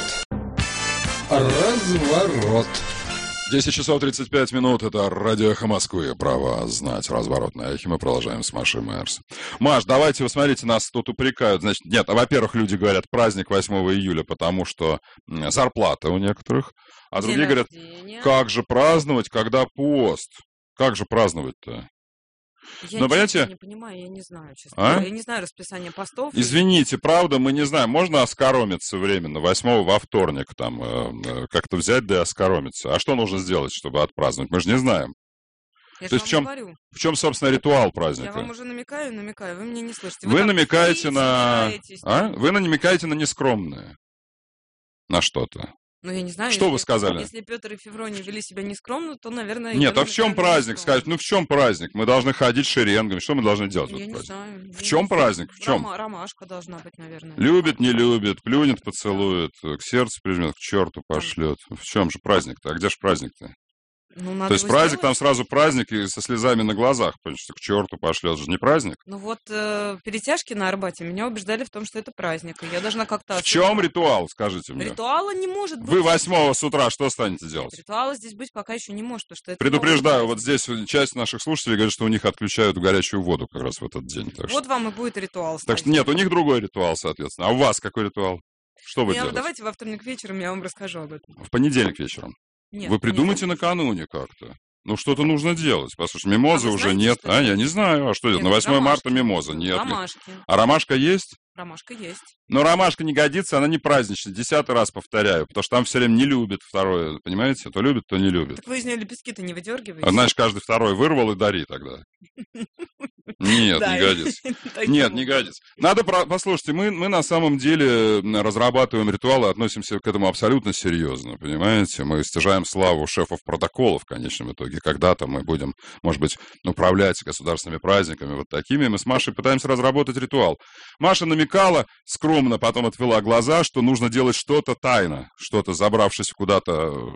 Разворот. десять часов тридцать пять минут. Это радио «Эхо Москвы». Право знать. Разворот на эхе. Мы продолжаем с Машей Мэрс. Маш, давайте, вы смотрите, нас тут упрекают. Значит, нет, а, во-первых, люди говорят, праздник восьмого июля, потому что м, зарплата у некоторых. А День другие говорят, рождения. как же праздновать, когда пост? Как же праздновать-то? Я Ну, честно понимаете? не понимаю, я не знаю, честно. А? говоря. Я не знаю расписание постов. Извините, правда, мы не знаем. Можно оскоромиться временно, восьмого во вторник, там, э, э, как-то взять да и оскоромиться. А что нужно сделать, чтобы отпраздновать? Мы же не знаем. Я То же есть в вам чем, говорю. в чем, собственно, ритуал Я праздника? вам уже намекаю, намекаю, вы меня не слышите. Вы там намекаете стоите, на... собираетесь. А? Вы намекаете на нескромное. На что-то. Ну, я не знаю. Что вы если- сказали? Если Петр и Феврония вели себя нескромно, то, наверное... и Нет, а вы в чем намекали на праздник? Скажите, ну в чем праздник? Мы должны ходить шеренгами. Что мы должны делать в Я этот не праздник? знаю. В чем праздник? В чем? Рома- ромашка должна быть, наверное. Любит, не любит, плюнет, поцелует, к сердцу прижмет, к черту пошлет. В чем же праздник-то? А где же праздник-то? Ну, надо То есть его праздник, там сделать. сразу праздник и со слезами на глазах, потому что к черту пошлет, же не праздник. Ну вот э, перетяжки на Арбате меня убеждали в том, что это праздник, и я должна как-то... В чем ритуал, скажите мне? Ритуала не может быть. Вы восьмого с утра что станете делать? Ритуала здесь быть пока еще не может, потому что это... Предупреждаю, вот здесь часть наших слушателей говорит, что у них отключают горячую воду как раз в этот день. Так что, Вот вам и будет ритуал. так что нет, у них другой ритуал, соответственно. А у вас какой ритуал? Что вы Я, делаете? давайте во вторник вечером я вам расскажу об этом. В понедельник вечером. Нет, Вы придумайте накануне как-то. Ну, что-то нужно делать. Послушай, мимозы А вы уже знаете, нет. что А, это? я не знаю. А что это? Нет, На восьмое марта ромашки. мимоза нет. Ромашки. А ромашка есть? Ромашка есть. Но ромашка не годится, она не праздничная. Десятый раз повторяю. Потому что там все время не любят второе. Понимаете? То любит, то не любит. Так вы из нее лепестки-то не выдергиваете? А знаешь, каждый второй вырвал и дари тогда. Нет, Да, не и годится. таким Нет, не годится. Надо, про- послушайте, мы, мы на самом деле разрабатываем ритуалы, относимся к этому абсолютно серьезно, понимаете? Мы стяжаем славу шефов протоколов в конечном итоге. Когда-то мы будем, может быть, управлять государственными праздниками вот такими. Мы с Машей пытаемся разработать ритуал. Маша намекала, скромно потом отвела глаза, что нужно делать что-то тайно, что-то забравшись куда-то...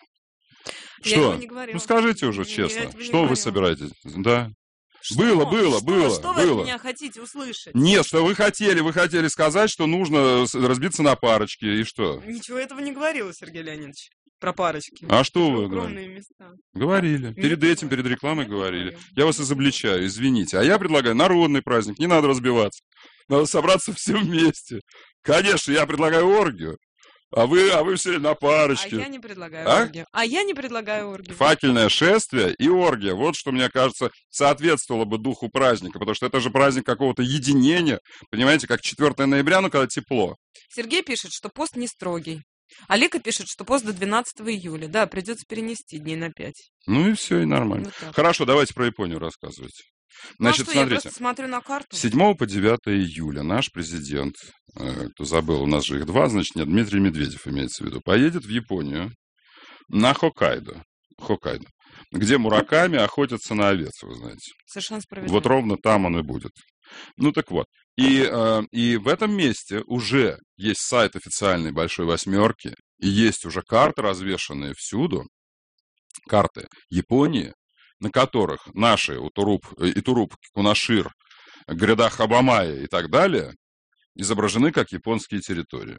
Я Что? этого не говорила. Ну скажите уже Я честно, этого не что вы говорила. собираетесь? Да. Что? Было, было, Что? было, Что вы от было. меня хотите услышать? Нет, что вы хотели, вы хотели сказать, что нужно с- разбиться на парочки, и что? Ничего этого не говорила, Сергей Леонидович, про парочки. А что Это вы укромные говорили? места. Говорили. Перед этим, перед рекламой говорили. Я вас изобличаю, извините. А я предлагаю народный праздник, не надо разбиваться. Надо собраться все вместе. Конечно, я предлагаю оргию. А вы, а вы все время на А парочке. я не предлагаю А? оргию. А я не предлагаю оргию. Факельное шествие и оргия. Вот что, мне кажется, соответствовало бы духу праздника. Потому что это же праздник какого-то единения. Понимаете, как четвёртого ноября, ну, когда тепло. Сергей пишет, что пост не строгий. А Лика пишет, что пост до двенадцатого июля. Да, придется перенести дней на пять. Ну и все, и нормально. Вот так. Хорошо, давайте про Японию рассказывайте. Ну, а Значит, что, я смотрите. просто смотрю на карту. С седьмого по девятое июля наш президент, э, кто забыл, у нас же их два, значит, нет, Дмитрий Медведев имеется в виду, поедет в Японию на Хоккайдо, Хоккайдо, где мураками охотятся на овец, вы знаете. Совершенно справедливо. Вот ровно там он и будет. Ну так вот. И, э, и в этом месте уже есть сайт официальной Большой Восьмерки, и есть уже карты, развешанные всюду, карты Японии, на которых наши Утуруп, Итуруп, Кунашир, гряда Хабамая и так далее изображены как японские территории.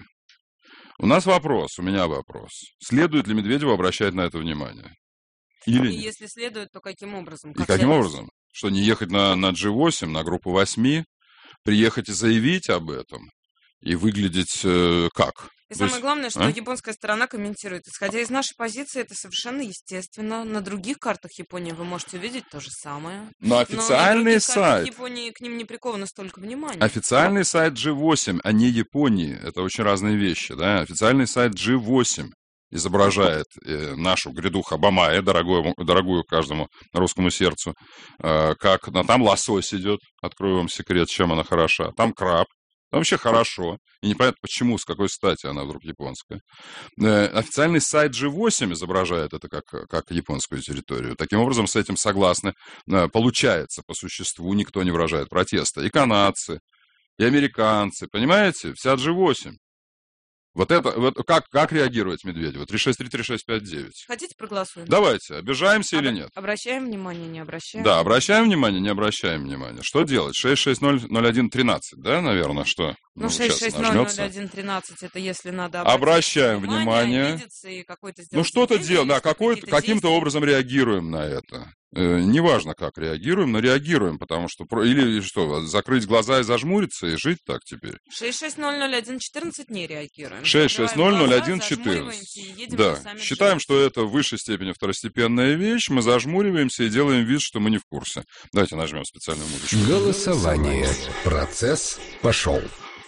У нас вопрос, у меня вопрос. Следует ли Медведеву обращать на это внимание? Или И нет? если следует, то каким образом? И Как каким следует? образом? Что не ехать на, на джи восемь, на группу восьми, приехать и заявить об этом, и выглядеть э, как? И То самое есть, главное, что а? японская сторона комментирует. Исходя из нашей позиции, это совершенно естественно. На других картах Японии вы можете увидеть то же самое. Но официальный на других картах сайт. Японии к ним не приковано столько внимания. Официальный сайт джи восемь, а не Японии. Это очень разные вещи, да? Официальный сайт джи восемь изображает э, нашу гряду Хабамая, дорогую, дорогую каждому русскому сердцу. Э, как, ну, там лосось идет, открою вам секрет, чем она хороша. Там краб. Там вообще хорошо. И непонятно, почему, с какой стати она вдруг японская. Э, официальный сайт джи восемь изображает это как, как японскую территорию. Таким образом, с этим согласны. Э, получается, по существу, никто не выражает протеста. И канадцы, и американцы, понимаете? Вся джи восемь. Вот это, вот как, как реагировать Медведеву? три шесть три три шесть пять девять. Хотите, проголосуем? Давайте, обижаемся или Обра- нет? Обращаем внимание, не обращаем? Да, обращаем внимание, не обращаем внимания. Что делать? шесть шесть ноль ноль один тринадцать, да, наверное, что? Ну, щас шесть шесть ноль ноль нажмётся. один тринадцать, это если надо Обращаем внимание. обидеться и какой-то Ну, сделать что-то заявление, делаем, да, что какой, какие-то каким-то действия. образом реагируем на это. Э, неважно, как реагируем, но реагируем, потому что... про- Или что, закрыть глаза и зажмуриться, и жить так теперь? шесть шесть ноль ноль один четырнадцать не реагируем. шесть шесть ноль ноль один Закрываем глаза, четырнадцать. зажмуриваемся и едем Да, часами считаем, в что это в высшей степени второстепенная вещь, мы зажмуриваемся и делаем вид, что мы не в курсе. Давайте нажмем специальную музычку. Голосование. Процесс пошел.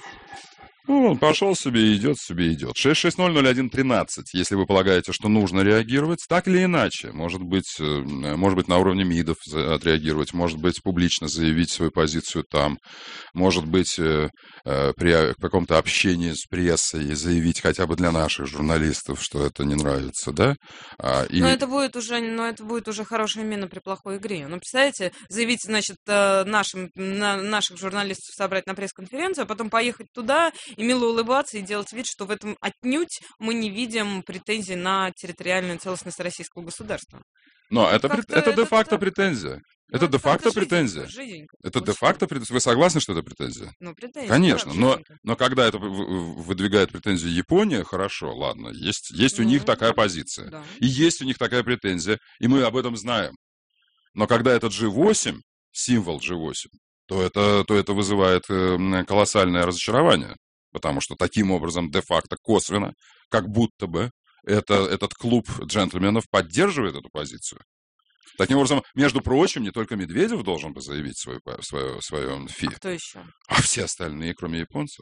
Ну, он пошел себе, идет себе, идет. шесть шесть ноль ноль один тринадцать, если вы полагаете, что нужно реагировать, так или иначе. Может быть, э, может быть на уровне МИДов за- отреагировать, может быть, публично заявить свою позицию там, может быть, э, э, при каком-то общении с прессой заявить хотя бы для наших журналистов, что это не нравится, да? А, и... Но это будет уже, но это будет уже хорошая мина при плохой игре. Ну, представляете, заявить, значит, э, нашим, на, наших журналистов собрать на пресс-конференцию, а потом поехать туда и мило улыбаться и делать вид, что в этом отнюдь мы не видим претензий на территориальную целостность российского государства. Но это, Как-то прет- это это де-факто так. претензия. Ну, Это это де-факто как-то жиденько, претензия. жиденько Это де-факто претензия. Вы согласны, что это претензия? Ну, претензия, Конечно, да, но, жиденько. но когда это вы- вы- выдвигает претензию Япония, хорошо, ладно, есть, есть у них такая позиция. да. И есть у них такая претензия, и мы об этом знаем. Но когда это джи восемь, символ джи восемь, то это, то это вызывает э, м, колоссальное разочарование. Потому что таким образом, де-факто, косвенно, как будто бы это, этот клуб джентльменов поддерживает эту позицию. Таким образом, между прочим, не только Медведев должен бы заявить свою, свою, свою фи, А кто еще? а все остальные, кроме японцев.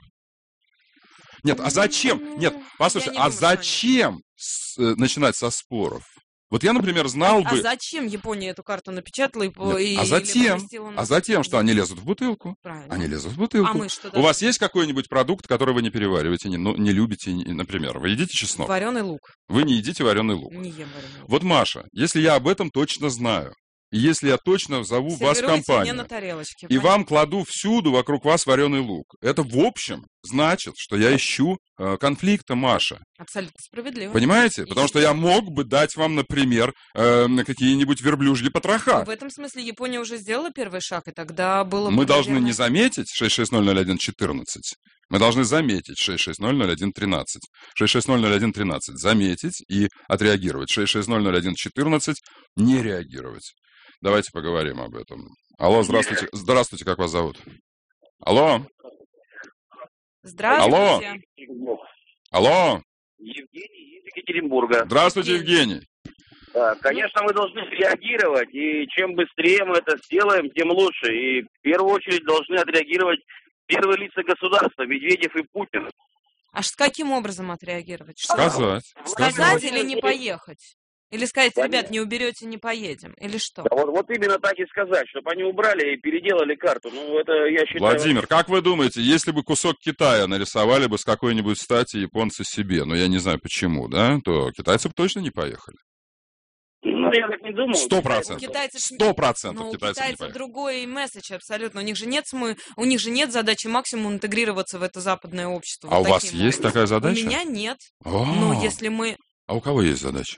Нет, а зачем? Нет, послушайте, не а думаю, что они- зачем с- э, начинать со споров? Вот я, например, знал а, бы... А зачем Япония эту карту напечатала и... Нет, и а затем, на... а затем, что они лезут в бутылку. Правильно. Они лезут в бутылку. А мы что, У вас есть какой-нибудь продукт, который вы не перевариваете, не, ну, не любите, не, например? Вы едите чеснок? Вареный лук. Вы не едите вареный лук. Не ем вареный лук. Вот, Маша, если я об этом точно знаю, и если я точно зову вас в компанию, мне на тарелочке, и понятно. вам кладу всюду вокруг вас вареный лук, это в общем значит, что я ищу э, конфликта, Маша. Абсолютно справедливо. Понимаете? И Потому что я мог бы дать вам, например, э, какие-нибудь верблюжьи потроха. Но в этом смысле Япония уже сделала первый шаг, и тогда было... Мы бы, должны наверное... не заметить шесть шесть ноль ноль один четырнадцать. Мы должны заметить шесть шесть ноль ноль один тринадцать. шесть шесть ноль ноль один тринадцать. Заметить и отреагировать. шесть шесть ноль ноль один четырнадцать. Не реагировать. Давайте поговорим об этом. Алло, здравствуйте. Здравствуйте, как вас зовут? Алло. Здравствуйте. Алло. Алло. Евгений из Екатеринбурга. Здравствуйте, Евгений. Да, конечно, мы должны реагировать, и чем быстрее мы это сделаем, тем лучше. И в первую очередь должны отреагировать первые лица государства, Медведев и Путин. А с каким образом отреагировать? Что? Сказать. Сказать Сказать. или не поехать? Или сказать, ребят, не уберете, не поедем? Или что? Да, вот, вот именно так и сказать, чтобы они убрали и переделали карту. Ну, это, я считаю... Владимир, как вы думаете, если бы кусок Китая нарисовали бы с какой-нибудь стати японцы себе, но я не знаю почему, да, то китайцы бы точно не поехали? Ну, я так не думаю. Сто процентов. Сто процентов китайцев не поехали. Другой месседж абсолютно. У них же нет смы... у них же нет задачи максимум интегрироваться в это западное общество. А вот у вас таким есть образом. такая задача? У меня нет. О, Но если мы... А у кого есть задача?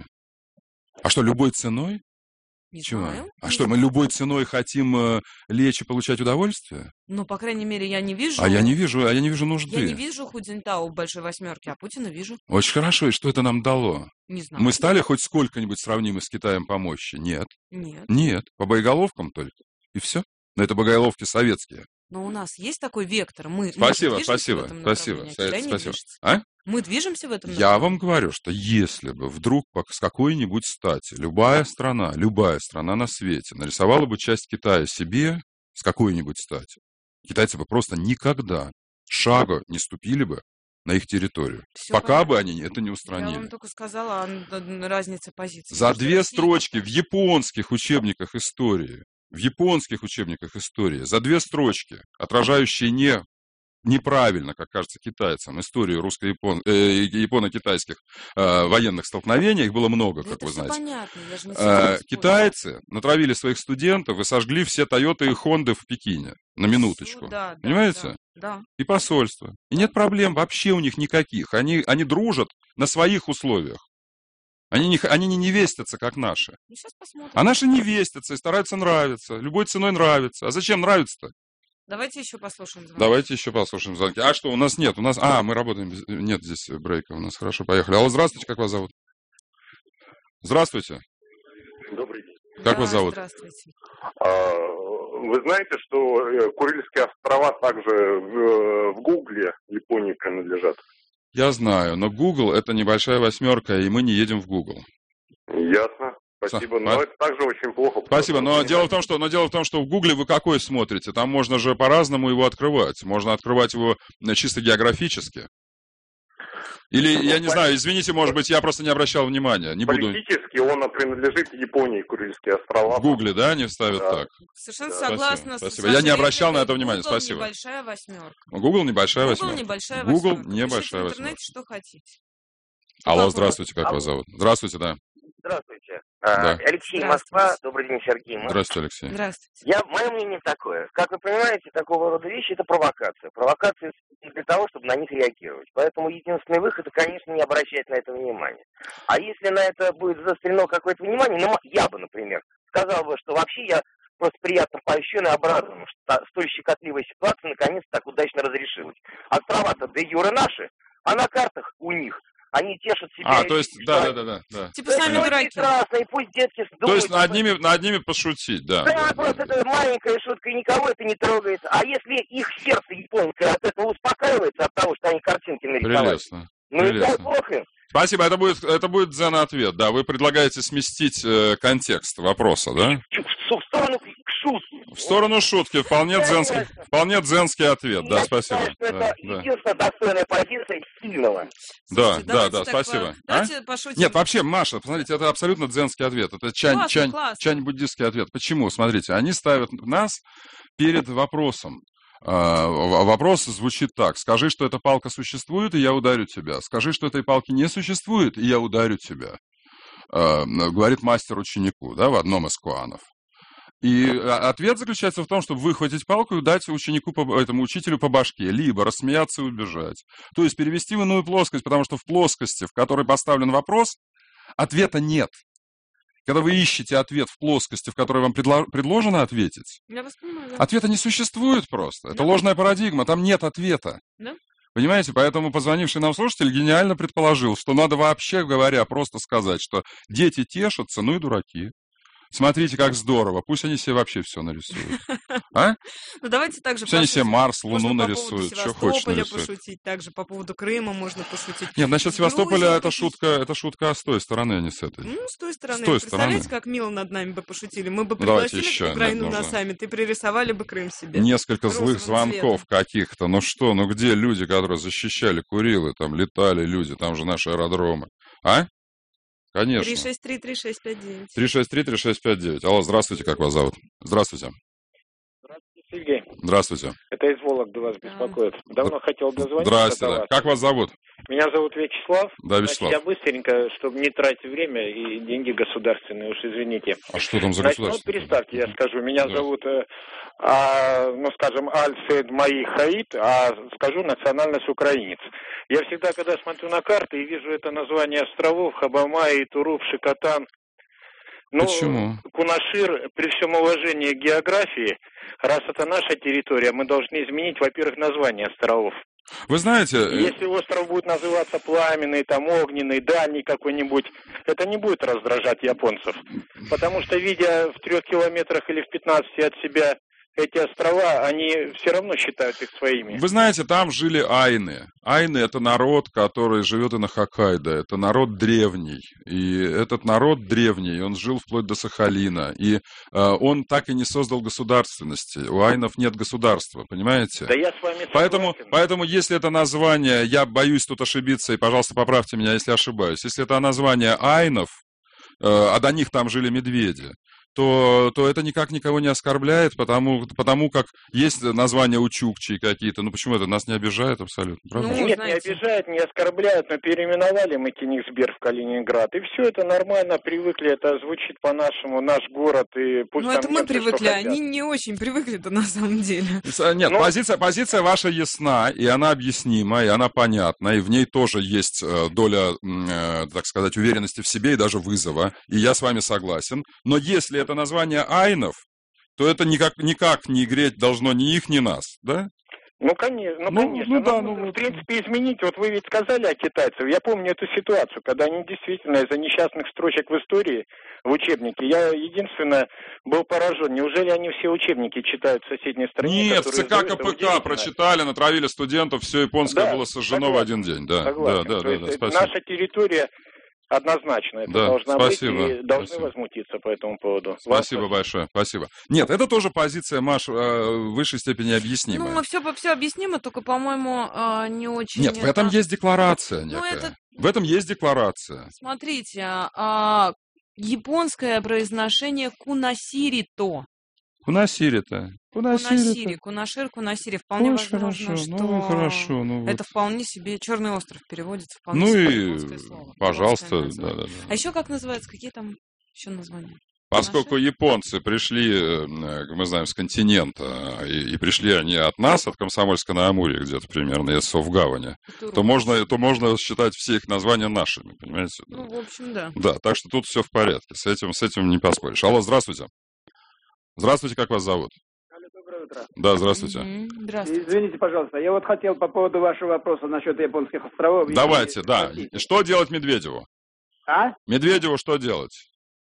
А что, любой ценой? Не Чего? знаю. А что, мы любой ценой хотим э, лечь и получать удовольствие? Ну, по крайней мере, я не вижу... А я не вижу, а я не вижу нужды. Я не вижу Худзинтау в большой восьмерке, а Путина вижу. Очень хорошо. И что это нам дало? Не знаю. Мы стали хоть сколько-нибудь сравнимы с Китаем по мощи? Нет. Нет. Нет. По боеголовкам только. И все. Но это боеголовки советские. Но у нас есть такой вектор. Мы, спасибо, мы спасибо, спасибо. Спасибо. А? Мы движемся в этом направлении. Я вам говорю, что если бы вдруг с какой-нибудь стати любая страна, любая страна на свете нарисовала бы часть Китая себе с какой-нибудь стати, китайцы бы просто никогда шага не ступили бы на их территорию, Все пока понятно. бы они это не устранили. Я вам только сказала о разнице позиций. За две строчки в японских учебниках истории, в японских учебниках истории, за две строчки, отражающие не неправильно, как кажется китайцам, историю русско-япон... э, японо-китайских э, военных столкновений, их было много, да как вы знаете. Понятно, я же не э, китайцы натравили своих студентов и сожгли все Тойоты и Хонды в Пекине, на минуточку. Да, понимаете? Да, да. И посольство. И нет проблем вообще у них никаких. Они, они дружат на своих условиях. Они не, они не невестятся, как наши. Ну, сейчас посмотрим. А наши невестятся и стараются нравиться. Любой ценой нравится. А зачем нравится-то? Давайте еще послушаем звонки. Давайте еще послушаем звонки. А что, у нас нет? У нас... А, мы работаем... Без... Нет здесь брейка у нас. Хорошо, поехали. Алло, здравствуйте, как вас зовут? Здравствуйте. Добрый день. Как да, вас зовут? Здравствуйте. А, вы знаете, что Курильские острова также в, в Гугле Японии принадлежат? Я знаю, но Google это небольшая восьмерка, и мы не едем в Google. Ясно. Спасибо, но а... это также очень плохо. Спасибо, но дело в том, что, но дело в том, что в Гугле вы какой смотрите? Там можно же по-разному его открывать. Можно открывать его чисто географически. Или, ну, я не знаю, извините, может быть, я просто не обращал внимания. Не политически буду... он принадлежит Японии, Курильские острова. В Гугле, да, не ставят да. так? Совершенно да. согласна. Спасибо. Спасибо. Я не обращал на это внимания, Google спасибо. Небольшая восьмерка. Google небольшая Google восьмерка. Небольшая Google восьмерка. небольшая восьмерка. В интернете что хотите. Алло, как здравствуйте, как Алло. вас зовут? Здравствуйте, да. Здравствуйте. Да. Алексей, Москва. Добрый день, Сергей. Здравствуйте, Алексей. Здравствуйте. Я, мое мнение такое. Как вы понимаете, такого рода вещи – это провокация. Провокация для того, чтобы на них реагировать. Поэтому единственный выход – это, конечно, не обращать на это внимания. А если на это будет заострено какое-то внимание, ну, я бы, например, сказал бы, что вообще я просто приятно польщен и обрадован, что столь щекотливая ситуация наконец-то так удачно разрешилась. Острова-то де юре наши, а на картах у них – они тешат себя. А, то есть, да, да, да, да. Типа сами дураки. Прекрасно, и пусть детки думают, то есть над ними, над ними пошутить, да. Да, да просто да, это да. маленькая шутка, и никого это не трогает. А если их сердце японское от этого успокаивается, от того, что они картинки нарисовали. Прелестно. Ну Прелестно. и плохо. Спасибо, это будет, это будет дзен-ответ, да. Вы предлагаете сместить э, контекст вопроса, да? В, в сторону к шутке. в сторону шутки, вполне дзенский, вполне дзенский ответ, да, спасибо. Считаю, что Да, это да. единственная достойная позиция сильного. Да, да, да, так спасибо. по- давайте пошутим. Нет, вообще, Маша, посмотрите, это абсолютно дзенский ответ. Это чань, Классно, чань, классно. чань-буддистский ответ. Почему? Смотрите, они ставят нас перед вопросом. А, в- вопрос звучит так. Скажи, что эта палка существует, и я ударю тебя. Скажи, что этой палки не существует, и я ударю тебя. А, говорит мастер ученику, да, в одном из куанов. И а, ответ заключается в том, чтобы выхватить палку и дать ученику, по, этому учителю по башке, либо рассмеяться и убежать. То есть перевести в иную плоскость, потому что в плоскости, в которой поставлен вопрос, ответа нет. Когда вы ищете ответ в плоскости, в которой вам предло- предложено ответить, Я вас понимаю, да. ответа не существует просто. Это Да. ложная парадигма, там нет ответа. Да? Понимаете, поэтому позвонивший нам слушатель гениально предположил, что надо вообще говоря просто сказать, что дети тешатся, ну и дураки. Смотрите, как здорово, пусть они себе вообще все нарисуют. А? Ну, давайте также Пусть они себе пошутим. Марс, Луну Можно по нарисуют, поводу что хочешь Севастополя нарисуют. пошутить, также по поводу Крыма можно пошутить. Нет, насчет С Севастополя Грузией это шутка, это шутка с той стороны, а не с этой. Ну, с той стороны. С той Представляете, стороны. как мило над нами бы пошутили? Мы бы Ну, давайте пригласили еще, Украину нет, на нужно. саммит и пририсовали бы Крым себе. Несколько злых розовым звонков каких-то. Ну что, ну где люди, которые защищали Курилы, там летали люди, там же наши аэродромы. А? Конечно. три шесть три три шесть пять девять. три шесть три три шесть пять девять. Алло, здравствуйте, как вас зовут? Здравствуйте. Сергей, Здравствуйте. это из Вологды вас беспокоит. Давно хотел дозвониться Здрасте, до да. вас. Как вас зовут? Меня зовут Вячеслав. Да, Значит, Вячеслав. я быстренько, чтобы не тратить время и деньги государственные, уж извините. А что там за Значит, ну, государство? представьте, я скажу. Меня Да. зовут, э, а, ну, скажем, Аль-Сейд Маи Хаид, а скажу национальность украинец. Я всегда, когда смотрю на карты и вижу это название островов, Хабамай, Туруп, Шикотан, ну, Почему? Кунашир, при всем уважении к географии, раз это наша территория, мы должны изменить, во-первых, название островов. Вы знаете... э, Если остров будет называться Пламенный, там Огненный, Дальний какой-нибудь, это не будет раздражать японцев. Потому что, видя в трех километрах или в пятнадцати от себя эти острова, они все равно считают их своими. Вы знаете, там жили айны. Айны — это народ, который живет и на Хоккайдо. Это народ древний. И этот народ древний, он жил вплоть до Сахалина. И э, он так и не создал государственности. У айнов нет государства, понимаете? Да я с вами согласен. Поэтому, поэтому, если это название, я боюсь тут ошибиться, и, пожалуйста, поправьте меня, если ошибаюсь. Если это название айнов, э, а до них там жили медведи, то, то это никак никого не оскорбляет, потому, потому как есть названия у чукчей какие-то. Ну почему это нас не обижает абсолютно, правда? Ну, нет, не обижают, не оскорбляют, но переименовали мы Кенигсберг в Калининград. И все это нормально, привыкли, это звучит по-нашему, наш город. И пусть Ну, там это мы немцы что привыкли, хотят. они не очень привыкли-то на самом деле. С- Нет, Ну- позиция, позиция ваша ясна, и она объяснима, и она понятна, и в ней тоже есть э, доля, м, э, так сказать, уверенности в себе и даже вызова, и я с вами согласен. Но если это название айнов, то это никак, никак не греть должно ни их, ни нас, да? Ну, конечно, ну, Ну, конечно. ну да, Ну, ну в принципе, изменить, вот вы ведь сказали о китайцах, я помню эту ситуацию, когда они действительно из-за несчастных строчек в истории в учебнике, я единственное был поражен, неужели они все учебники читают в соседней стране? Нет, в которые ЦК издают? Это КПК удивительно. прочитали, натравили студентов, все японское Да, было сожжено согласен, в один день. Да, Согласен. да, да, То да, есть да, это спасибо. наша территория однозначно это Да, должна спасибо, быть и должны спасибо. возмутиться по этому поводу. Вам Спасибо большое, спасибо. Нет, это тоже позиция, Маш, э, в высшей степени объяснимая. Ну, мы все, все объяснимо, только, по-моему, а, не очень... Нет, в этом это- есть декларация Ну, некая. это- В этом есть декларация. Смотрите, а, японское произношение кунасири-то. Кунасири-то. Кунасири, кунашир, кунасири. Вполне Очень возможно, хорошо, что ну и хорошо, ну вот. это вполне себе Черный остров переводится. Вполне Ну себе и, японское слово, пожалуйста, японское да, название. да, да. А еще как называется? Какие там еще названия? Поскольку японцы пришли, э, мы знаем, с континента, и, и пришли они от нас, от Комсомольска-на-Амуре где-то примерно, из Совгавани, то можно, то можно считать все их названия нашими, понимаете? Ну, в общем, да. Да, так что тут все в порядке, с этим, с этим не поспоришь. Алло, здравствуйте. Здравствуйте, как вас зовут? Доброе утро. Да, здравствуйте. Здравствуйте. Извините, пожалуйста, я вот хотел по поводу вашего вопроса насчет японских островов. Давайте, Если- да. Что делать Медведеву? А? Медведеву что делать?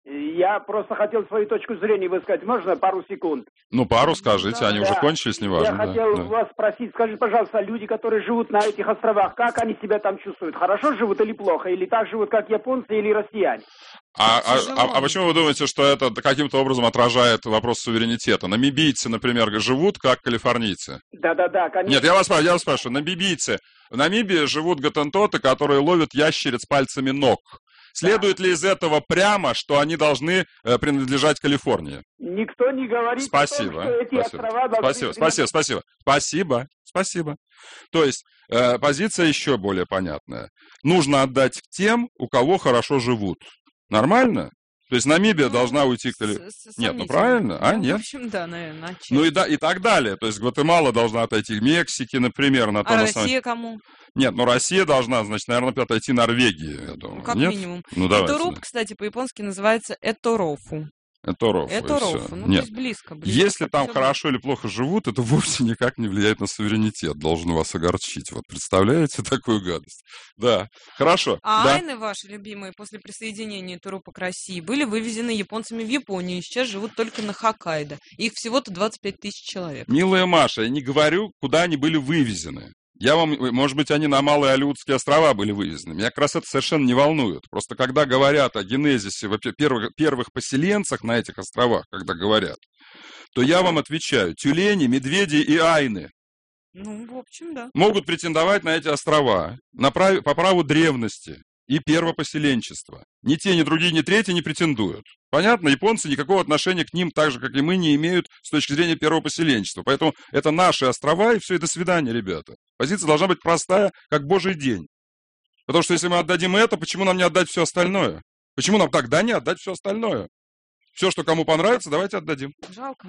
Я просто хотел свою точку зрения высказать. Можно пару секунд? Ну, пару скажите, они Да. уже кончились, неважно. Я да, хотел да. вас спросить, скажи, пожалуйста, люди, которые живут на этих островах, как они себя там чувствуют? Хорошо живут или плохо? Или так живут, как японцы или россияне? А, а, а, а почему вы думаете, что это каким-то образом отражает вопрос суверенитета? Намибийцы, например, живут как калифорнийцы? Да-да-да, конечно. Нет, я вас, я вас спрашиваю, намибийцы. В Намибии живут гатентоты, которые ловят ящериц пальцами ног. Следует ли из этого прямо, что они должны э, принадлежать Калифорнии? Никто не говорит Спасибо. о том, что эти Спасибо. острова должны... Спасибо, спасибо, спасибо. Спасибо, спасибо. То есть э, позиция еще более понятная. Нужно отдать тем, у кого хорошо живут. Нормально? То есть Намибия ну, должна уйти к Кали... Нет, ну правильно, а ну, нет? В общем, да, наверное. Отчасти. Ну и, да, и так далее. То есть Гватемала должна отойти к Мексике, например. На а том Россия основании... кому? Нет, ну Россия должна, значит, наверное, отойти Норвегии, я думаю. Ну, как нет? минимум. Ну, давайте, Эторуп, да. кстати, по-японски называется эторофу. Эторофу. Эторофу. Ну, Нет. то есть близко. близко Если там всё хорошо или плохо живут, это вовсе никак не влияет на суверенитет. Должен вас огорчить. Вот представляете такую гадость? Да. Хорошо. А да. айны ваши любимые после присоединения Эторупа к России были вывезены японцами в Японию и сейчас живут только на Хоккайдо. Их всего-то двадцать пять тысяч человек. Милая Маша, я не говорю, куда они были вывезены. Я вам, может быть, они на Малые Алеутские острова были вывезены. Меня как раз это совершенно не волнует. Просто когда говорят о генезисе вообще первых, первых поселенцах на этих островах, когда говорят, то я вам отвечаю, тюлени, медведи и айны Ну, в общем, да. могут претендовать на эти острова на прав... по праву древности и первопоселенчества. Ни те, ни другие, ни третьи не претендуют. Понятно? Японцы никакого отношения к ним, так же, как и мы, не имеют с точки зрения первопоселенчества. Поэтому это наши острова, и все, и до свидания, ребята. Позиция должна быть простая, как божий день. Потому что если мы отдадим это, почему нам не отдать все остальное? Почему нам тогда не отдать все остальное? Все, что кому понравится, давайте отдадим. Жалко.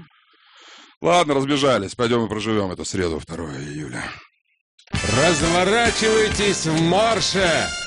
Ладно, разбежались. Пойдем и проживем эту среду, второго июля. Разворачивайтесь в марше!